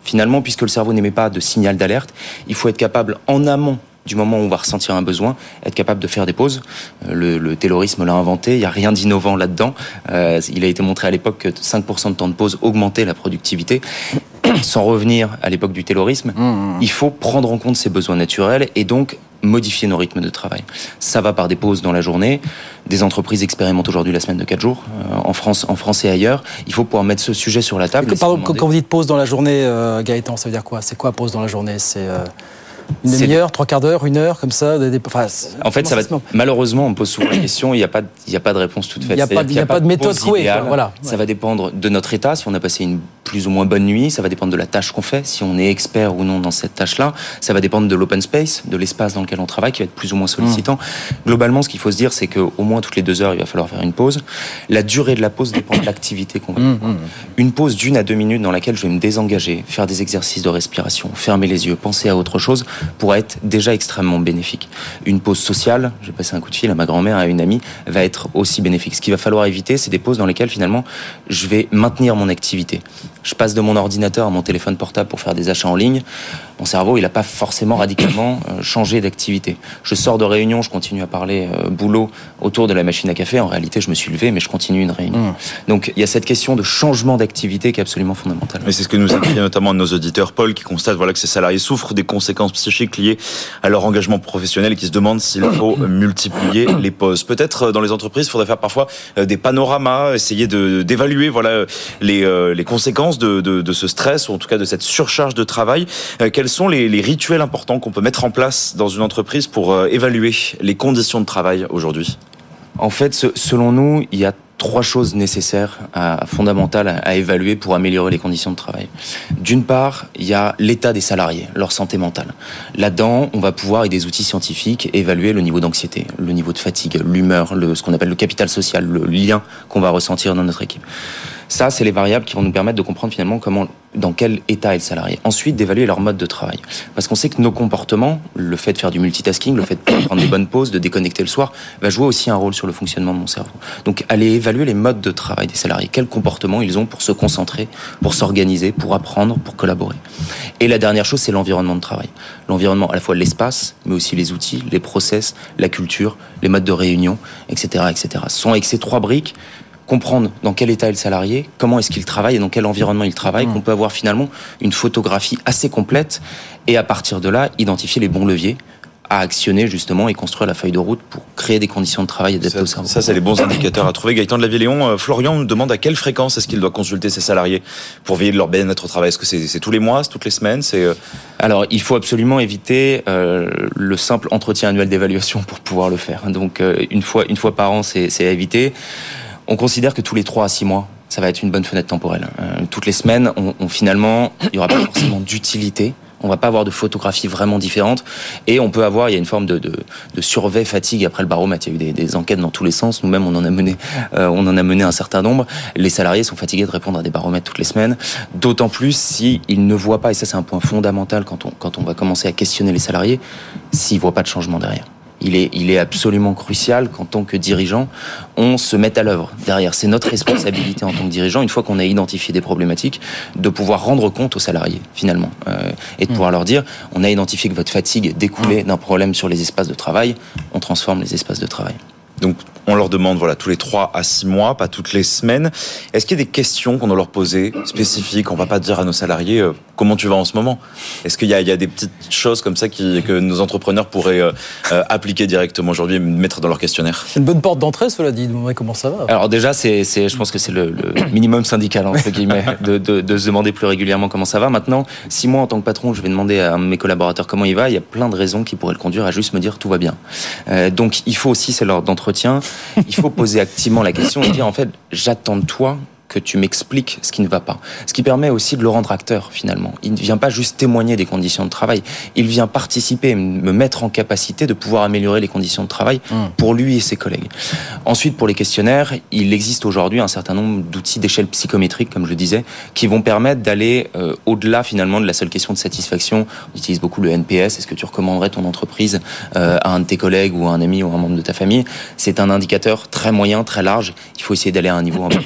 Speaker 13: Finalement, puisque le cerveau n'émet pas de signal d'alerte, il faut être capable, en amont du moment où on va ressentir un besoin, être capable de faire des pauses. Le, le taylorisme l'a inventé, il n'y a rien d'innovant là-dedans. Euh, il a été montré à l'époque que cinq pour cent de temps de pause augmentait la productivité. Sans revenir à l'époque du taylorisme, mmh. il faut prendre en compte ces besoins naturels et donc modifier nos rythmes de travail. Ça va par des pauses dans la journée. Des entreprises expérimentent aujourd'hui la semaine de quatre jours, euh, en France, en France et ailleurs. Il faut pouvoir mettre ce sujet sur la table.
Speaker 2: Que, pardon, quand vous dites pause dans la journée, euh, Gaëtan, ça veut dire quoi ? C'est quoi pause dans la journée ? C'est euh... Une demi-heure, trois quarts d'heure, une heure, comme ça des, des, enfin,
Speaker 13: en fait, ça va, malheureusement, on pose souvent la question, il n'y a, a, a pas de réponse toute faite.
Speaker 2: Il n'y a, pas, y a, a pas de méthode trouée. Voilà.
Speaker 13: Ça ouais. va dépendre de notre état, si on a passé une plus ou moins bonne nuit, ça va dépendre de la tâche qu'on fait, si on est expert ou non dans cette tâche-là, ça va dépendre de l'open space, de l'espace dans lequel on travaille, qui va être plus ou moins sollicitant. Mmh. Globalement, ce qu'il faut se dire, c'est qu'au moins toutes les deux heures, il va falloir faire une pause. La durée de la pause dépend de l'activité qu'on va faire. Mmh. Une pause d'une à deux minutes dans laquelle je vais me désengager, faire des exercices de respiration, fermer les yeux, penser à autre chose, pourra être déjà extrêmement bénéfique. Une pause sociale, j'ai passé un coup de fil à ma grand-mère, à une amie, va être aussi bénéfique. Ce qu'il va falloir éviter, c'est des pauses dans lesquelles finalement je vais maintenir mon activité. Je passe de mon ordinateur à mon téléphone portable pour faire des achats en ligne. Mon cerveau, il n'a pas forcément radicalement euh, changé d'activité. Je sors de réunion, je continue à parler euh, boulot autour de la machine à café. En réalité, je me suis levé, mais je continue une réunion. Mmh. Donc, il y a cette question de changement d'activité qui est absolument fondamentale.
Speaker 12: Mais c'est ce que nous écrit notamment nos auditeurs, Paul, qui constate voilà, que ces salariés souffrent des conséquences psychiques liées à leur engagement professionnel et qui se demandent s'il faut multiplier les pauses. Peut-être dans les entreprises, il faudrait faire parfois des panoramas, essayer de, d'évaluer voilà, les, euh, les conséquences de, de, de ce stress, ou en tout cas de cette surcharge de travail. Euh, quels sont les, les rituels importants qu'on peut mettre en place dans une entreprise pour euh, évaluer les conditions de travail aujourd'hui ?
Speaker 13: En fait, ce, selon nous, il y a trois choses nécessaires, à, fondamentales à, à évaluer pour améliorer les conditions de travail. D'une part, il y a l'état des salariés, leur santé mentale. Là-dedans, on va pouvoir, avec des outils scientifiques, évaluer le niveau d'anxiété, le niveau de fatigue, l'humeur, le, ce qu'on appelle le capital social, le lien qu'on va ressentir dans notre équipe. Ça, c'est les variables qui vont nous permettre de comprendre finalement comment, dans quel état est le salarié. Ensuite, d'évaluer leur mode de travail. Parce qu'on sait que nos comportements, le fait de faire du multitasking, le fait de prendre des bonnes pauses, de déconnecter le soir, va jouer aussi un rôle sur le fonctionnement de mon cerveau. Donc, aller évaluer les modes de travail des salariés. Quels comportements ils ont pour se concentrer, pour s'organiser, pour apprendre, pour collaborer. Et la dernière chose, c'est l'environnement de travail. L'environnement, à la fois l'espace, mais aussi les outils, les process, la culture, les modes de réunion, et cetera, et cetera. Ce sont avec ces trois briques, comprendre dans quel état est le salarié, comment est-ce qu'il travaille et dans quel environnement il travaille, mmh. qu'on peut avoir finalement une photographie assez complète et à partir de là, identifier les bons leviers à actionner justement et construire la feuille de route pour créer des conditions de travail adaptées au cerveau.
Speaker 12: Ça, c'est les bons indicateurs à trouver. Gaëtan de la Villéon, euh, Florian nous demande à quelle fréquence est-ce qu'il doit consulter ses salariés pour veiller de leur bien-être au travail. Est-ce que c'est, c'est tous les mois, c'est toutes les semaines c'est euh...
Speaker 13: Alors, il faut absolument éviter euh, le simple entretien annuel d'évaluation pour pouvoir le faire. Donc, euh, une fois, une fois par an, c'est, c'est à éviter. On considère que tous les trois à six mois, ça va être une bonne fenêtre temporelle. Euh, toutes les semaines, on, on finalement, il n'y aura pas forcément d'utilité. On va pas avoir de photographie vraiment différente. Et on peut avoir, il y a une forme de, de, de survey fatigue après le baromètre. Il y a eu des, des enquêtes dans tous les sens. Nous-mêmes, on en a mené, euh, on en a mené un certain nombre. Les salariés sont fatigués de répondre à des baromètres toutes les semaines. D'autant plus s'ils ne voient pas, et ça c'est un point fondamental quand on, quand on va commencer à questionner les salariés, s'ils voient pas de changement derrière. Il est, il est absolument crucial qu'en tant que dirigeant, on se mette à l'œuvre derrière. C'est notre responsabilité en tant que dirigeant, une fois qu'on a identifié des problématiques, de pouvoir rendre compte aux salariés, finalement. Euh, et de pouvoir leur dire, on a identifié que votre fatigue découlait d'un problème sur les espaces de travail, on transforme les espaces de travail.
Speaker 12: Donc, on leur demande, voilà, tous les trois à six mois, pas toutes les semaines. Est-ce qu'il y a des questions qu'on doit leur poser, spécifiques? On va pas dire à nos salariés, euh, comment tu vas en ce moment? Est-ce qu'il y a, il y a des petites choses comme ça qui, que nos entrepreneurs pourraient euh, euh, appliquer directement aujourd'hui et mettre dans leur questionnaire?
Speaker 2: C'est une bonne porte d'entrée, cela dit. Comment ça va?
Speaker 13: Alors déjà, c'est, c'est, je pense que c'est le, le minimum syndical, entre guillemets, de, de, de se demander plus régulièrement comment ça va. Maintenant, si moi, en tant que patron, je vais demander à mes collaborateurs comment il va, il y a plein de raisons qui pourraient le conduire à juste me dire tout va bien. Euh, donc, il faut aussi, c'est lors d'entretien, il faut poser activement la question et dire en fait, j'attends de toi que tu m'expliques ce qui ne va pas. Ce qui permet aussi de le rendre acteur, finalement. Il ne vient pas juste témoigner des conditions de travail, il vient participer, me mettre en capacité de pouvoir améliorer les conditions de travail pour lui et ses collègues. Ensuite, pour les questionnaires, il existe aujourd'hui un certain nombre d'outils d'échelle psychométrique, comme je le disais, qui vont permettre d'aller euh, au-delà, finalement, de la seule question de satisfaction. On utilise beaucoup le N P S. Est-ce que tu recommanderais ton entreprise euh, à un de tes collègues ou à un ami ou à un membre de ta famille? C'est un indicateur très moyen, très large. Il faut essayer d'aller à un niveau un peu plus fin.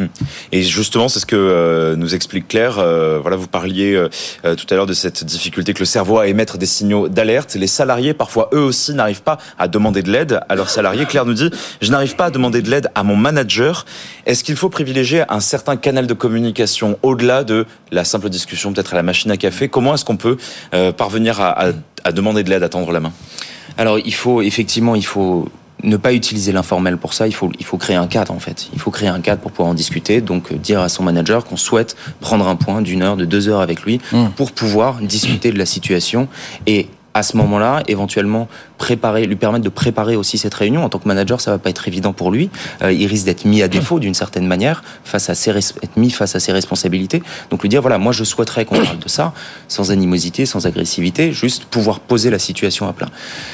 Speaker 12: Et justement, c'est ce que euh, nous explique Claire. Euh, voilà, vous parliez euh, tout à l'heure de cette difficulté que le cerveau a à émettre des signaux d'alerte. Les salariés, parfois, eux aussi, n'arrivent pas à demander de l'aide à leurs salariés. Claire nous dit, je n'arrive pas à demander de l'aide à mon manager. Est-ce qu'il faut privilégier un certain canal de communication au-delà de la simple discussion, peut-être à la machine à café? Comment est-ce qu'on peut euh, parvenir à, à, à demander de l'aide, à tendre la main?
Speaker 13: Alors, il faut, effectivement, il faut ne pas utiliser l'informel pour ça, il faut, il faut créer un cadre en fait. Il faut créer un cadre pour pouvoir en discuter, donc dire à son manager qu'on souhaite prendre un point d'une heure, de deux heures avec lui mmh. pour pouvoir discuter de la situation et à ce moment-là, éventuellement préparer, lui permettre de préparer aussi cette réunion. En tant que manager, ça va pas être évident pour lui. Euh, il risque d'être mis à défaut d'une certaine manière, face à ses res- être mis face à ses responsabilités. Donc lui dire voilà, moi je souhaiterais qu'on parle de ça, sans animosité, sans agressivité, juste pouvoir poser la situation à plat.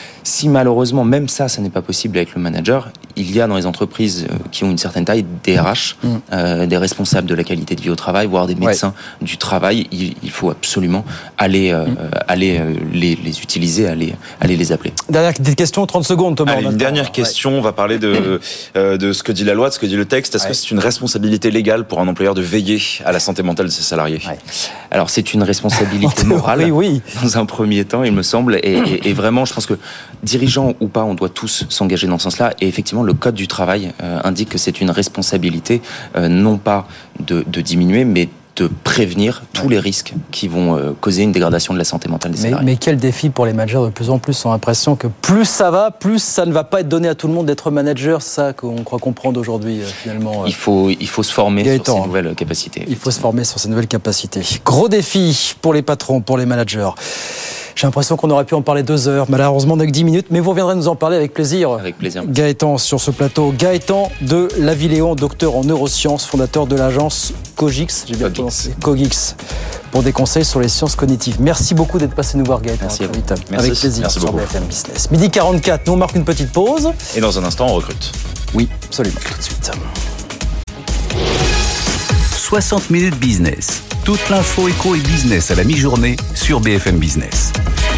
Speaker 13: Si malheureusement, même ça, ça n'est pas possible avec le manager, il y a dans les entreprises qui ont une certaine taille des R H, mmh. euh, des responsables de la qualité de vie au travail, voire des médecins ouais. du travail. Il, il faut absolument aller, euh, mmh. aller euh, les, les utiliser, aller, aller les appeler.
Speaker 2: Dernière question, trente secondes, Thomas.
Speaker 12: Allez, une dernière question, ouais. on va parler de, euh, de ce que dit la loi, de ce que dit le texte. Est-ce ouais. que c'est une responsabilité légale pour un employeur de veiller à la santé mentale de ses salariés?
Speaker 13: ouais. Alors c'est une responsabilité morale,
Speaker 2: oui, oui.
Speaker 13: dans un premier temps, il me semble. Et, et, et vraiment, je pense que dirigeants ou pas, on doit tous s'engager dans ce sens-là. Et effectivement, le Code du travail euh, indique que c'est une responsabilité, euh, non pas de, de diminuer, mais de prévenir tous ouais. les risques qui vont euh, causer une dégradation de la santé mentale des
Speaker 2: mais,
Speaker 13: salariés.
Speaker 2: Mais quel défi pour les managers de plus en plus, ont l'impression que plus ça va, plus ça ne va pas être donné à tout le monde d'être manager, c'est ça qu'on croit comprendre aujourd'hui euh, finalement. Euh...
Speaker 13: Il faut, il faut se former
Speaker 2: Gaëtan,
Speaker 13: sur ces nouvelles capacités.
Speaker 2: Il faut se former sur ces nouvelles capacités. Gros défi pour les patrons, pour les managers. J'ai l'impression qu'on aurait pu en parler deux heures. Malheureusement, on n'a que dix minutes, mais vous reviendrez nous en parler avec plaisir.
Speaker 13: Avec plaisir.
Speaker 2: Gaëtan sur ce plateau. Gaëtan de Lavilléon, docteur en neurosciences, fondateur de l'agence Cogix. J'ai bien prononcé. Cogix. Pour des conseils sur les sciences cognitives. Merci beaucoup d'être passé nous voir, Gaëtan.
Speaker 13: Merci à vous.
Speaker 2: Merci.
Speaker 12: Avec
Speaker 2: plaisir.
Speaker 12: Merci
Speaker 2: sur
Speaker 12: beaucoup.
Speaker 2: B F M Business. Midi quarante-quatre, nous on marque une petite pause.
Speaker 12: Et dans un instant, on recrute.
Speaker 2: Oui, absolument. Tout de suite.
Speaker 1: soixante minutes business. Toute l'info éco et business à la mi-journée sur B F M Business.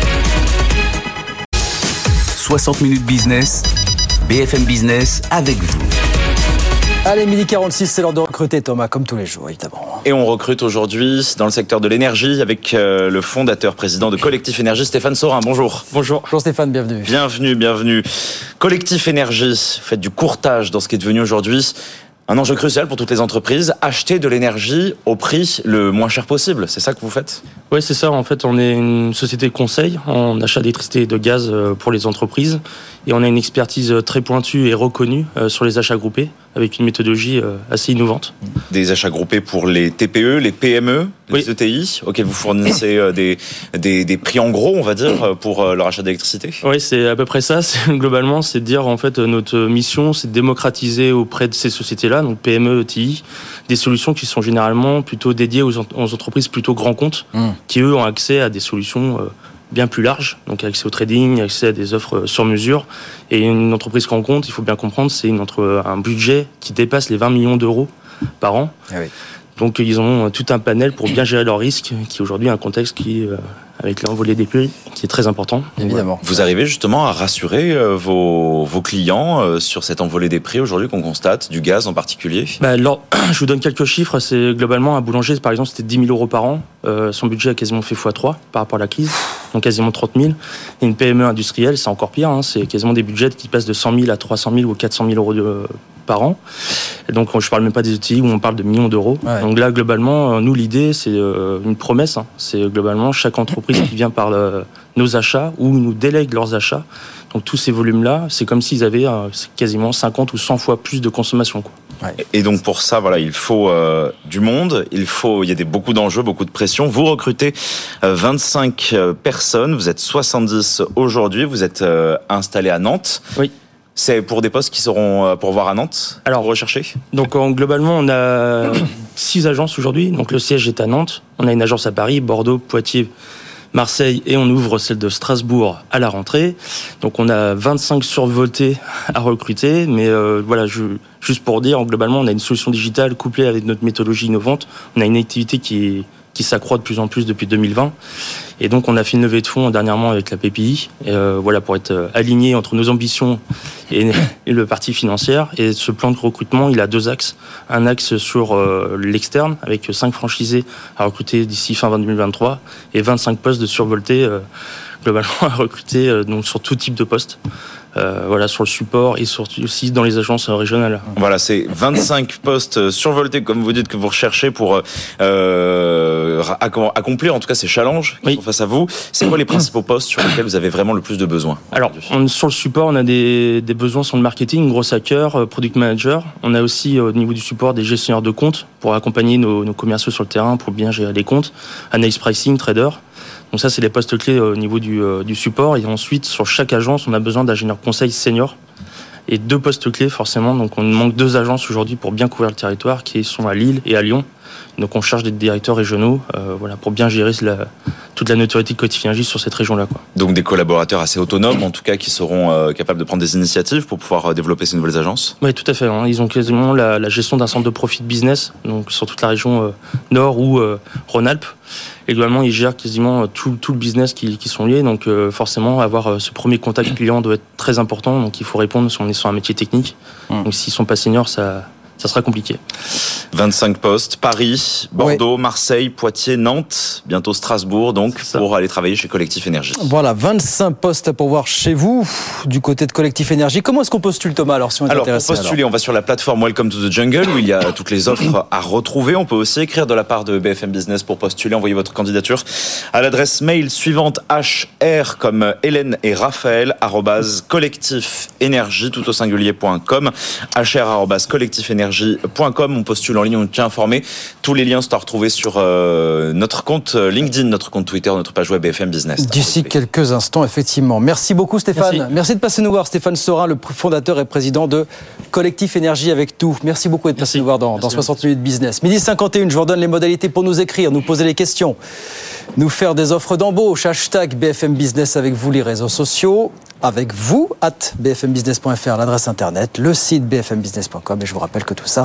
Speaker 1: soixante minutes business, B F M Business avec vous.
Speaker 2: Allez, midi quarante-six, c'est l'heure de recruter Thomas, comme tous les jours, évidemment.
Speaker 12: Et on recrute aujourd'hui dans le secteur de l'énergie avec euh, le fondateur, président de Collectif Énergie, Stéphane Saurin. Bonjour.
Speaker 2: Bonjour. Bonjour Stéphane, bienvenue.
Speaker 12: Bienvenue, bienvenue. Collectif Énergie, faites du courtage dans ce qui est devenu aujourd'hui un enjeu crucial pour toutes les entreprises, acheter de l'énergie au prix le moins cher possible. C'est ça que vous faites ?
Speaker 14: Oui, c'est ça. En fait, on est une société de conseil en achat d'électricité et de gaz pour les entreprises. Et on a une expertise très pointue et reconnue sur les achats groupés, avec une méthodologie assez innovante.
Speaker 12: Des achats groupés pour les T P E, les P M E, les oui. E T I, auxquels vous fournissez des, des, des prix en gros, on va dire, pour leur achat d'électricité ?
Speaker 14: Oui, c'est à peu près ça. C'est, globalement, c'est de dire, en fait, notre mission, c'est de démocratiser auprès de ces sociétés-là, donc P M E, E T I, des solutions qui sont généralement plutôt dédiées aux, aux entreprises plutôt grands comptes, mmh. qui, eux, ont accès à des solutions bien plus larges, donc accès au trading, accès à des offres sur mesure. Et une entreprise grand compte, il faut bien comprendre, c'est une entre, un budget qui dépasse les vingt millions d'euros par an.
Speaker 2: Ah oui.
Speaker 14: Donc ils ont tout un panel pour bien gérer leurs risques, qui aujourd'hui est un contexte qui, euh, avec l'envolée des prix, qui est très important.
Speaker 2: Évidemment.
Speaker 12: Vous arrivez justement à rassurer euh, vos, vos clients euh, sur cette envolée des prix aujourd'hui qu'on constate, du gaz en particulier ?
Speaker 14: Bah, alors, je vous donne quelques chiffres. C'est globalement un boulanger, par exemple, c'était dix mille euros par an. Euh, son budget a quasiment fait fois trois par rapport à la crise, donc quasiment trente mille. Et une P M E industrielle, c'est encore pire. Hein, c'est quasiment des budgets qui passent de cent mille à trois cent mille ou quatre cent mille euros de, par an. Et donc, je parle même pas des outils où on parle de millions d'euros. Ouais. Donc là, globalement, nous, l'idée, c'est euh, une promesse. Hein. C'est globalement chaque entreprise qui vient par le, nos achats ou nous délègue leurs achats. Donc tous ces volumes-là, c'est comme s'ils avaient euh, quasiment cinquante ou cent fois plus de consommation, quoi.
Speaker 12: Ouais. Et donc pour ça, voilà, il faut euh, du monde, il faut, il y a des, beaucoup d'enjeux, beaucoup de pression. Vous recrutez euh, vingt-cinq euh, personnes, vous êtes soixante-dix aujourd'hui, vous êtes euh, installé à Nantes.
Speaker 14: Oui.
Speaker 12: C'est pour des postes qui seront euh, pour voir à Nantes. Alors rechercher.
Speaker 14: Donc en, globalement, on a six agences aujourd'hui. Donc le siège est à Nantes. On a une agence à Paris, Bordeaux, Poitiers, Marseille, et on ouvre celle de Strasbourg à la rentrée. Donc on a vingt-cinq survoltés à recruter, mais euh, voilà, je, juste pour dire, globalement, on a une solution digitale couplée avec notre méthodologie innovante. On a une activité qui est qui s'accroît de plus en plus depuis deux mille vingt. Et donc, on a fait une levée de fonds dernièrement avec la P P I, et euh, voilà, pour être aligné entre nos ambitions et, et le parti financier. Et ce plan de recrutement, il a deux axes. Un axe sur euh, l'externe, avec cinq franchisés à recruter d'ici fin deux mille vingt-trois, et vingt-cinq postes de survoltés, euh, globalement, à recruter euh, donc sur tout type de postes. Euh, voilà, sur le support et sur, aussi dans les agences régionales.
Speaker 12: Voilà, c'est vingt-cinq postes survoltés, comme vous dites, que vous recherchez pour euh, accomplir, en tout cas, ces challenges qui oui. sont face à vous. C'est quoi les principaux postes sur lesquels vous avez vraiment le plus de besoins?
Speaker 14: Alors, on, sur le support, on a des, des besoins sur le marketing, gros hacker, product manager. On a aussi, au niveau du support, des gestionnaires de comptes pour accompagner nos, nos commerciaux sur le terrain pour bien gérer les comptes. Analyse pricing, trader. Donc ça, c'est les postes clés au niveau du, euh, du support. Et ensuite, sur chaque agence, on a besoin d'ingénieurs conseils seniors. Et deux postes clés, forcément. Donc on manque deux agences aujourd'hui pour bien couvrir le territoire, qui sont à Lille et à Lyon. Donc on cherche des directeurs régionaux euh, voilà, pour bien gérer la, toute la notoriété de Collectif Énergie sur cette région-là, quoi.
Speaker 12: Donc des collaborateurs assez autonomes, en tout cas, qui seront euh, capables de prendre des initiatives pour pouvoir euh, développer ces nouvelles agences?
Speaker 14: Oui, tout à fait. Hein. Ils ont quasiment la, la gestion d'un centre de profit business, donc sur toute la région euh, Nord ou euh, Rhône-Alpes. Et globalement, ils gèrent quasiment tout, tout le business qui, qui sont liés. Donc euh, forcément, avoir euh, ce premier contact client doit être très important. Donc il faut répondre si on est sur un métier technique. Mmh. Donc s'ils ne sont pas seniors, ça... ça sera compliqué.
Speaker 12: vingt-cinq postes, Paris, Bordeaux, oui. Marseille, Poitiers, Nantes, bientôt Strasbourg, donc, pour aller travailler chez Collectif Énergie.
Speaker 2: Voilà, vingt-cinq postes à pourvoir chez vous, du côté de Collectif Énergie. Comment est-ce qu'on postule, Thomas, alors, si on est
Speaker 12: alors,
Speaker 2: intéressé?
Speaker 12: Pour postuler, alors on va sur la plateforme Welcome to the Jungle, où il y a toutes les offres à retrouver. On peut aussi écrire de la part de B F M Business pour postuler. Envoyez votre candidature à l'adresse mail suivante, H R comme Hélène et Raphaël, arrobase collectifénergie, tout au singulier, point com, H R arrobase collectifénergie point com. On postule en ligne, on tient informé. Tous les liens sont à retrouver sur euh, notre compte LinkedIn, notre compte Twitter, notre page web B F M Business.
Speaker 2: D'ici quelques instants, effectivement. Merci beaucoup, Stéphane. Merci, Merci de passer nous voir. Stéphane Sorin, le fondateur et président de Collectif Énergie avec tout. Merci beaucoup d'être passé nous voir dans, dans soixante minutes business. Midi cinquante et un, je vous redonne les modalités pour nous écrire, nous poser les questions, nous faire des offres d'embauche. Hashtag B F M Business avec vous, les réseaux sociaux. Avec vous, at b f m business point f r, l'adresse internet, le site b f m business point com. Et je vous rappelle que tout ça,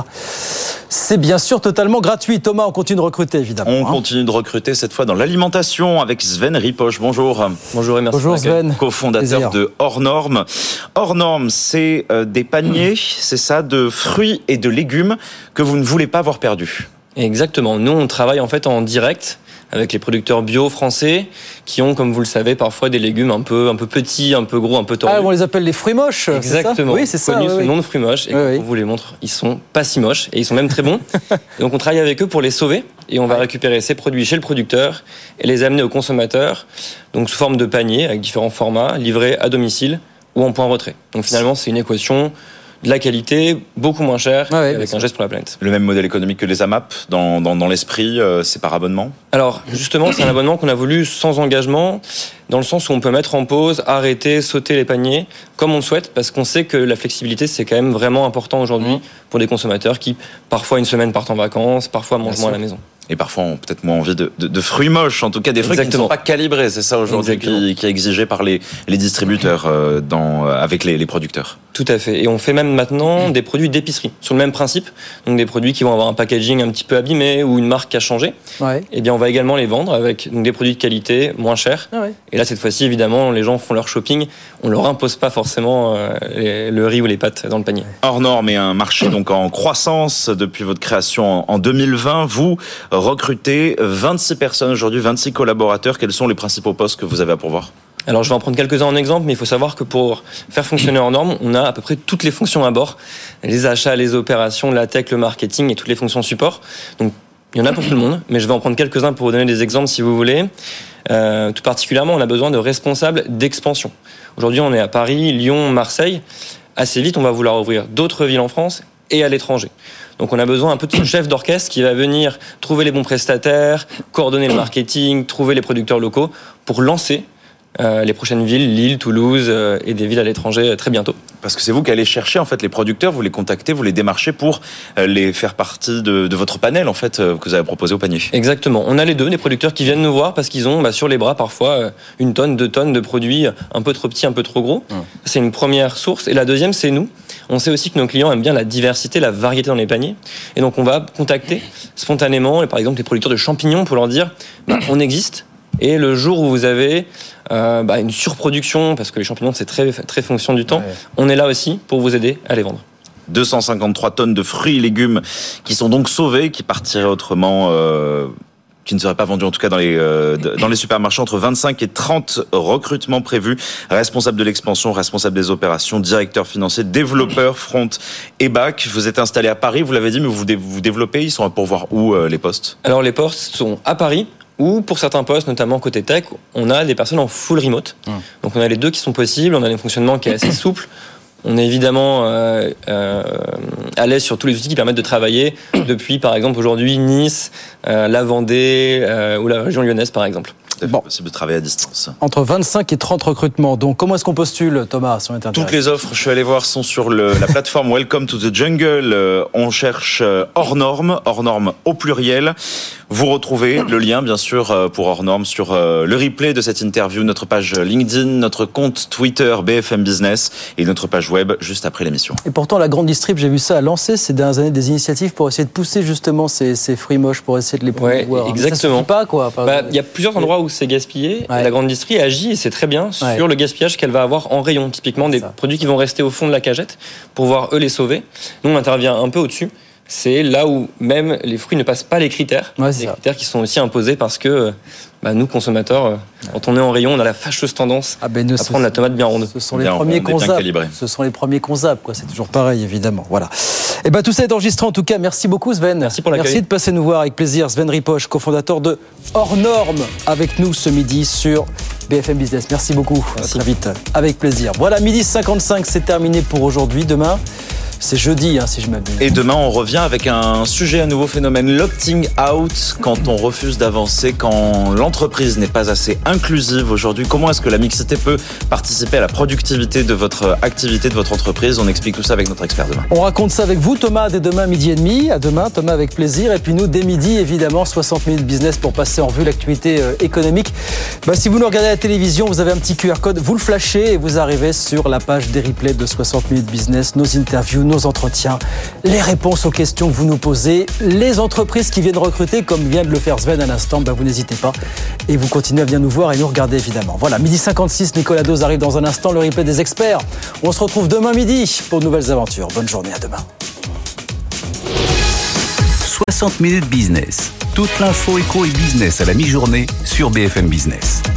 Speaker 2: c'est bien sûr totalement gratuit. Thomas, on continue de recruter, évidemment.
Speaker 12: On hein. continue de recruter, cette fois dans l'alimentation, avec Sven Ripoche. Bonjour.
Speaker 15: Bonjour et merci.
Speaker 2: Bonjour Sven.
Speaker 12: Co-fondateur de Hors Normes. Hors Normes, c'est euh, des paniers, c'est ça, de fruits et de légumes que vous ne voulez pas avoir perdus.
Speaker 15: Exactement. Nous, on travaille en fait en direct avec les producteurs bio français qui ont, comme vous le savez, parfois des légumes un peu, un peu petits, un peu gros, un peu tordus.
Speaker 2: Ah, on les appelle les fruits moches.
Speaker 15: Exactement.
Speaker 2: C'est ça oui, c'est ça.
Speaker 15: Connus
Speaker 2: oui,
Speaker 15: sous le
Speaker 2: oui.
Speaker 15: nom de fruits moches. Et
Speaker 2: oui,
Speaker 15: quand
Speaker 2: oui.
Speaker 15: on vous les montre, ils sont pas si moches et ils sont même très bons. Et donc on travaille avec eux pour les sauver et on va récupérer ces produits chez le producteur et les amener aux consommateurs, donc sous forme de paniers avec différents formats, livrés à domicile ou en point retrait. Donc finalement, c'est une équation de la qualité, beaucoup moins cher, ah ouais, avec un geste pour la planète.
Speaker 12: Le même modèle économique que les A M A P, dans, dans, dans l'esprit, euh, c'est par abonnement?
Speaker 15: Alors, justement, c'est un abonnement qu'on a voulu sans engagement, dans le sens où on peut mettre en pause, arrêter, sauter les paniers, comme on le souhaite, parce qu'on sait que la flexibilité, c'est quand même vraiment important aujourd'hui pour des consommateurs qui, parfois, une semaine partent en vacances, parfois mangent moins à la maison.
Speaker 12: Et parfois ont peut-être moins envie de, de, de fruits moches, en tout cas des fruits Exactement. Qui ne sont pas calibrés, c'est ça aujourd'hui qui, qui est exigé par les, les distributeurs euh, dans, euh, avec les, les producteurs.
Speaker 15: Tout à fait. Et on fait même maintenant des produits d'épicerie, sur le même principe. Donc des produits qui vont avoir un packaging un petit peu abîmé ou une marque qui a changé. Ouais. Et bien on va également les vendre avec donc, des produits de qualité, moins chers. Ah ouais. Et là cette fois-ci, évidemment, les gens font leur shopping. On leur impose pas forcément euh, les, le riz ou les pâtes dans le panier.
Speaker 12: Hors norme et un marché donc en croissance depuis votre création en, en deux mille vingt. Vous recrutez vingt-six personnes aujourd'hui, vingt-six collaborateurs. Quels sont les principaux postes que vous avez à pourvoir ?
Speaker 15: Alors je vais en prendre quelques-uns en exemple, mais il faut savoir que pour faire fonctionner Hors Normes, on a à peu près toutes les fonctions à bord. Les achats, les opérations, la tech, le marketing et toutes les fonctions support. Donc il y en a pour tout le monde, mais je vais en prendre quelques-uns pour vous donner des exemples si vous voulez. Euh, tout particulièrement, on a besoin de responsables d'expansion. Aujourd'hui, on est à Paris, Lyon, Marseille. Assez vite, on va vouloir ouvrir d'autres villes en France et à l'étranger. Donc on a besoin un peu de ce chef d'orchestre qui va venir trouver les bons prestataires, coordonner le marketing, trouver les producteurs locaux pour lancer euh, les prochaines villes, Lille, Toulouse euh, et des villes à l'étranger euh, très bientôt.
Speaker 12: Parce que c'est vous qui allez chercher en fait les producteurs, vous les contactez, vous les démarchez pour euh, les faire partie de, de votre panel en fait euh, que vous avez proposé au panier.
Speaker 15: Exactement. On a les deux, des producteurs qui viennent nous voir parce qu'ils ont bah, sur les bras parfois euh, une tonne, deux tonnes de produits un peu trop petits, un peu trop gros. Mmh. C'est une première source. Et la deuxième, c'est nous. On sait aussi que nos clients aiment bien la diversité, la variété dans les paniers. Et donc on va contacter spontanément, par exemple les producteurs de champignons pour leur dire bah, on existe. Et le jour où vous avez euh, bah, une surproduction, parce que les champignons c'est très, très fonction du temps, ouais. on est là aussi pour vous aider à les vendre.
Speaker 12: deux cent cinquante-trois tonnes de fruits et légumes qui sont donc sauvés, qui partiraient autrement, euh, qui ne seraient pas vendus en tout cas dans les, euh, dans les supermarchés. Entre vingt-cinq et trente recrutements prévus. Responsable de l'expansion, responsable des opérations, directeur financier, développeur front et back. Vous êtes installé à Paris, vous l'avez dit, mais vous vous développez. Ils sont à pourvoir où euh, les postes ?
Speaker 15: Alors les postes sont à Paris. Ou pour certains postes, notamment côté tech, on a des personnes en full remote. Mmh. Donc on a les deux qui sont possibles, on a un fonctionnement qui est assez souple. On est évidemment euh, euh, à l'aise sur tous les outils qui permettent de travailler depuis, par exemple, aujourd'hui, Nice, euh, la Vendée euh, ou la région lyonnaise, par exemple.
Speaker 12: C'est bon. possible de travailler à distance.
Speaker 2: Entre vingt-cinq et trente recrutements. Donc, comment est-ce qu'on postule, Thomas, si on est intéressé ?
Speaker 12: Toutes les offres, je suis allé voir, sont sur le, la plateforme Welcome to the Jungle. Euh, on cherche euh, hors norme, hors norme au pluriel. Vous retrouvez le lien, bien sûr, euh, pour hors norme sur euh, le replay de cette interview, notre page LinkedIn, notre compte Twitter B F M Business et notre page web juste après l'émission.
Speaker 2: Et pourtant, la grande distrib, j'ai vu ça, a lancé ces dernières années des initiatives pour essayer de pousser justement ces, ces fruits moches, pour essayer de les promouvoir.
Speaker 15: Ouais, exactement.
Speaker 2: Ça suffit pas, quoi.
Speaker 15: Il bah, y a plusieurs endroits où c'est gaspillé. Ouais. La grande distrie agit, et c'est très bien, sur ouais. le gaspillage qu'elle va avoir en rayon. Typiquement, des produits qui vont rester au fond de la cagette pour voir eux les sauver. Nous, on intervient un peu au-dessus. C'est là où même les fruits ne passent pas les critères. Ouais, les critères qui sont aussi imposés parce que bah, nous, consommateurs, ouais. quand on est en rayon, on a la fâcheuse tendance ah ben nous, à prendre la tomate bien ronde.
Speaker 2: Ce sont les bien premiers qu'on zappe. Ce sont les premiers qu'on zappe, quoi. C'est toujours pareil, évidemment. Voilà. Et ben tout ça est enregistré en tout cas. Merci beaucoup, Sven.
Speaker 15: Merci pour l'accueil.
Speaker 2: Merci de passer nous voir avec plaisir. Sven Ripoche, cofondateur de Hors Norme, avec nous ce midi sur B F M Business. Merci beaucoup. Merci. À très vite. Avec plaisir. Voilà, midi cinquante-cinq, c'est terminé pour aujourd'hui. Demain, c'est jeudi, hein, si je m'abuse.
Speaker 12: Et demain, on revient avec un sujet, un nouveau phénomène, l'opting out, quand on refuse d'avancer, quand l'entreprise n'est pas assez inclusive aujourd'hui. Comment est-ce que la mixité peut participer à la productivité de votre activité, de votre entreprise ? On explique tout ça avec notre expert demain.
Speaker 2: On raconte ça avec vous, Thomas, dès demain, midi et demi. À demain, Thomas, avec plaisir. Et puis nous, dès midi, évidemment, soixante minutes business pour passer en revue l'actualité euh, économique. Bah, si vous nous regardez à la télévision, vous avez un petit Q R code, vous le flashez et vous arrivez sur la page des replays de soixante minutes business, nos interviews, nos entretiens, les réponses aux questions que vous nous posez, les entreprises qui viennent recruter, comme vient de le faire Sven à l'instant, ben vous n'hésitez pas et vous continuez à venir nous voir et nous regarder évidemment. Voilà, midi cinquante-six, Nicolas Dose arrive dans un instant, le replay des experts. On se retrouve demain midi pour de nouvelles aventures. Bonne journée, à demain.
Speaker 1: soixante minutes business. Toute l'info éco et business à la mi-journée sur B F M Business.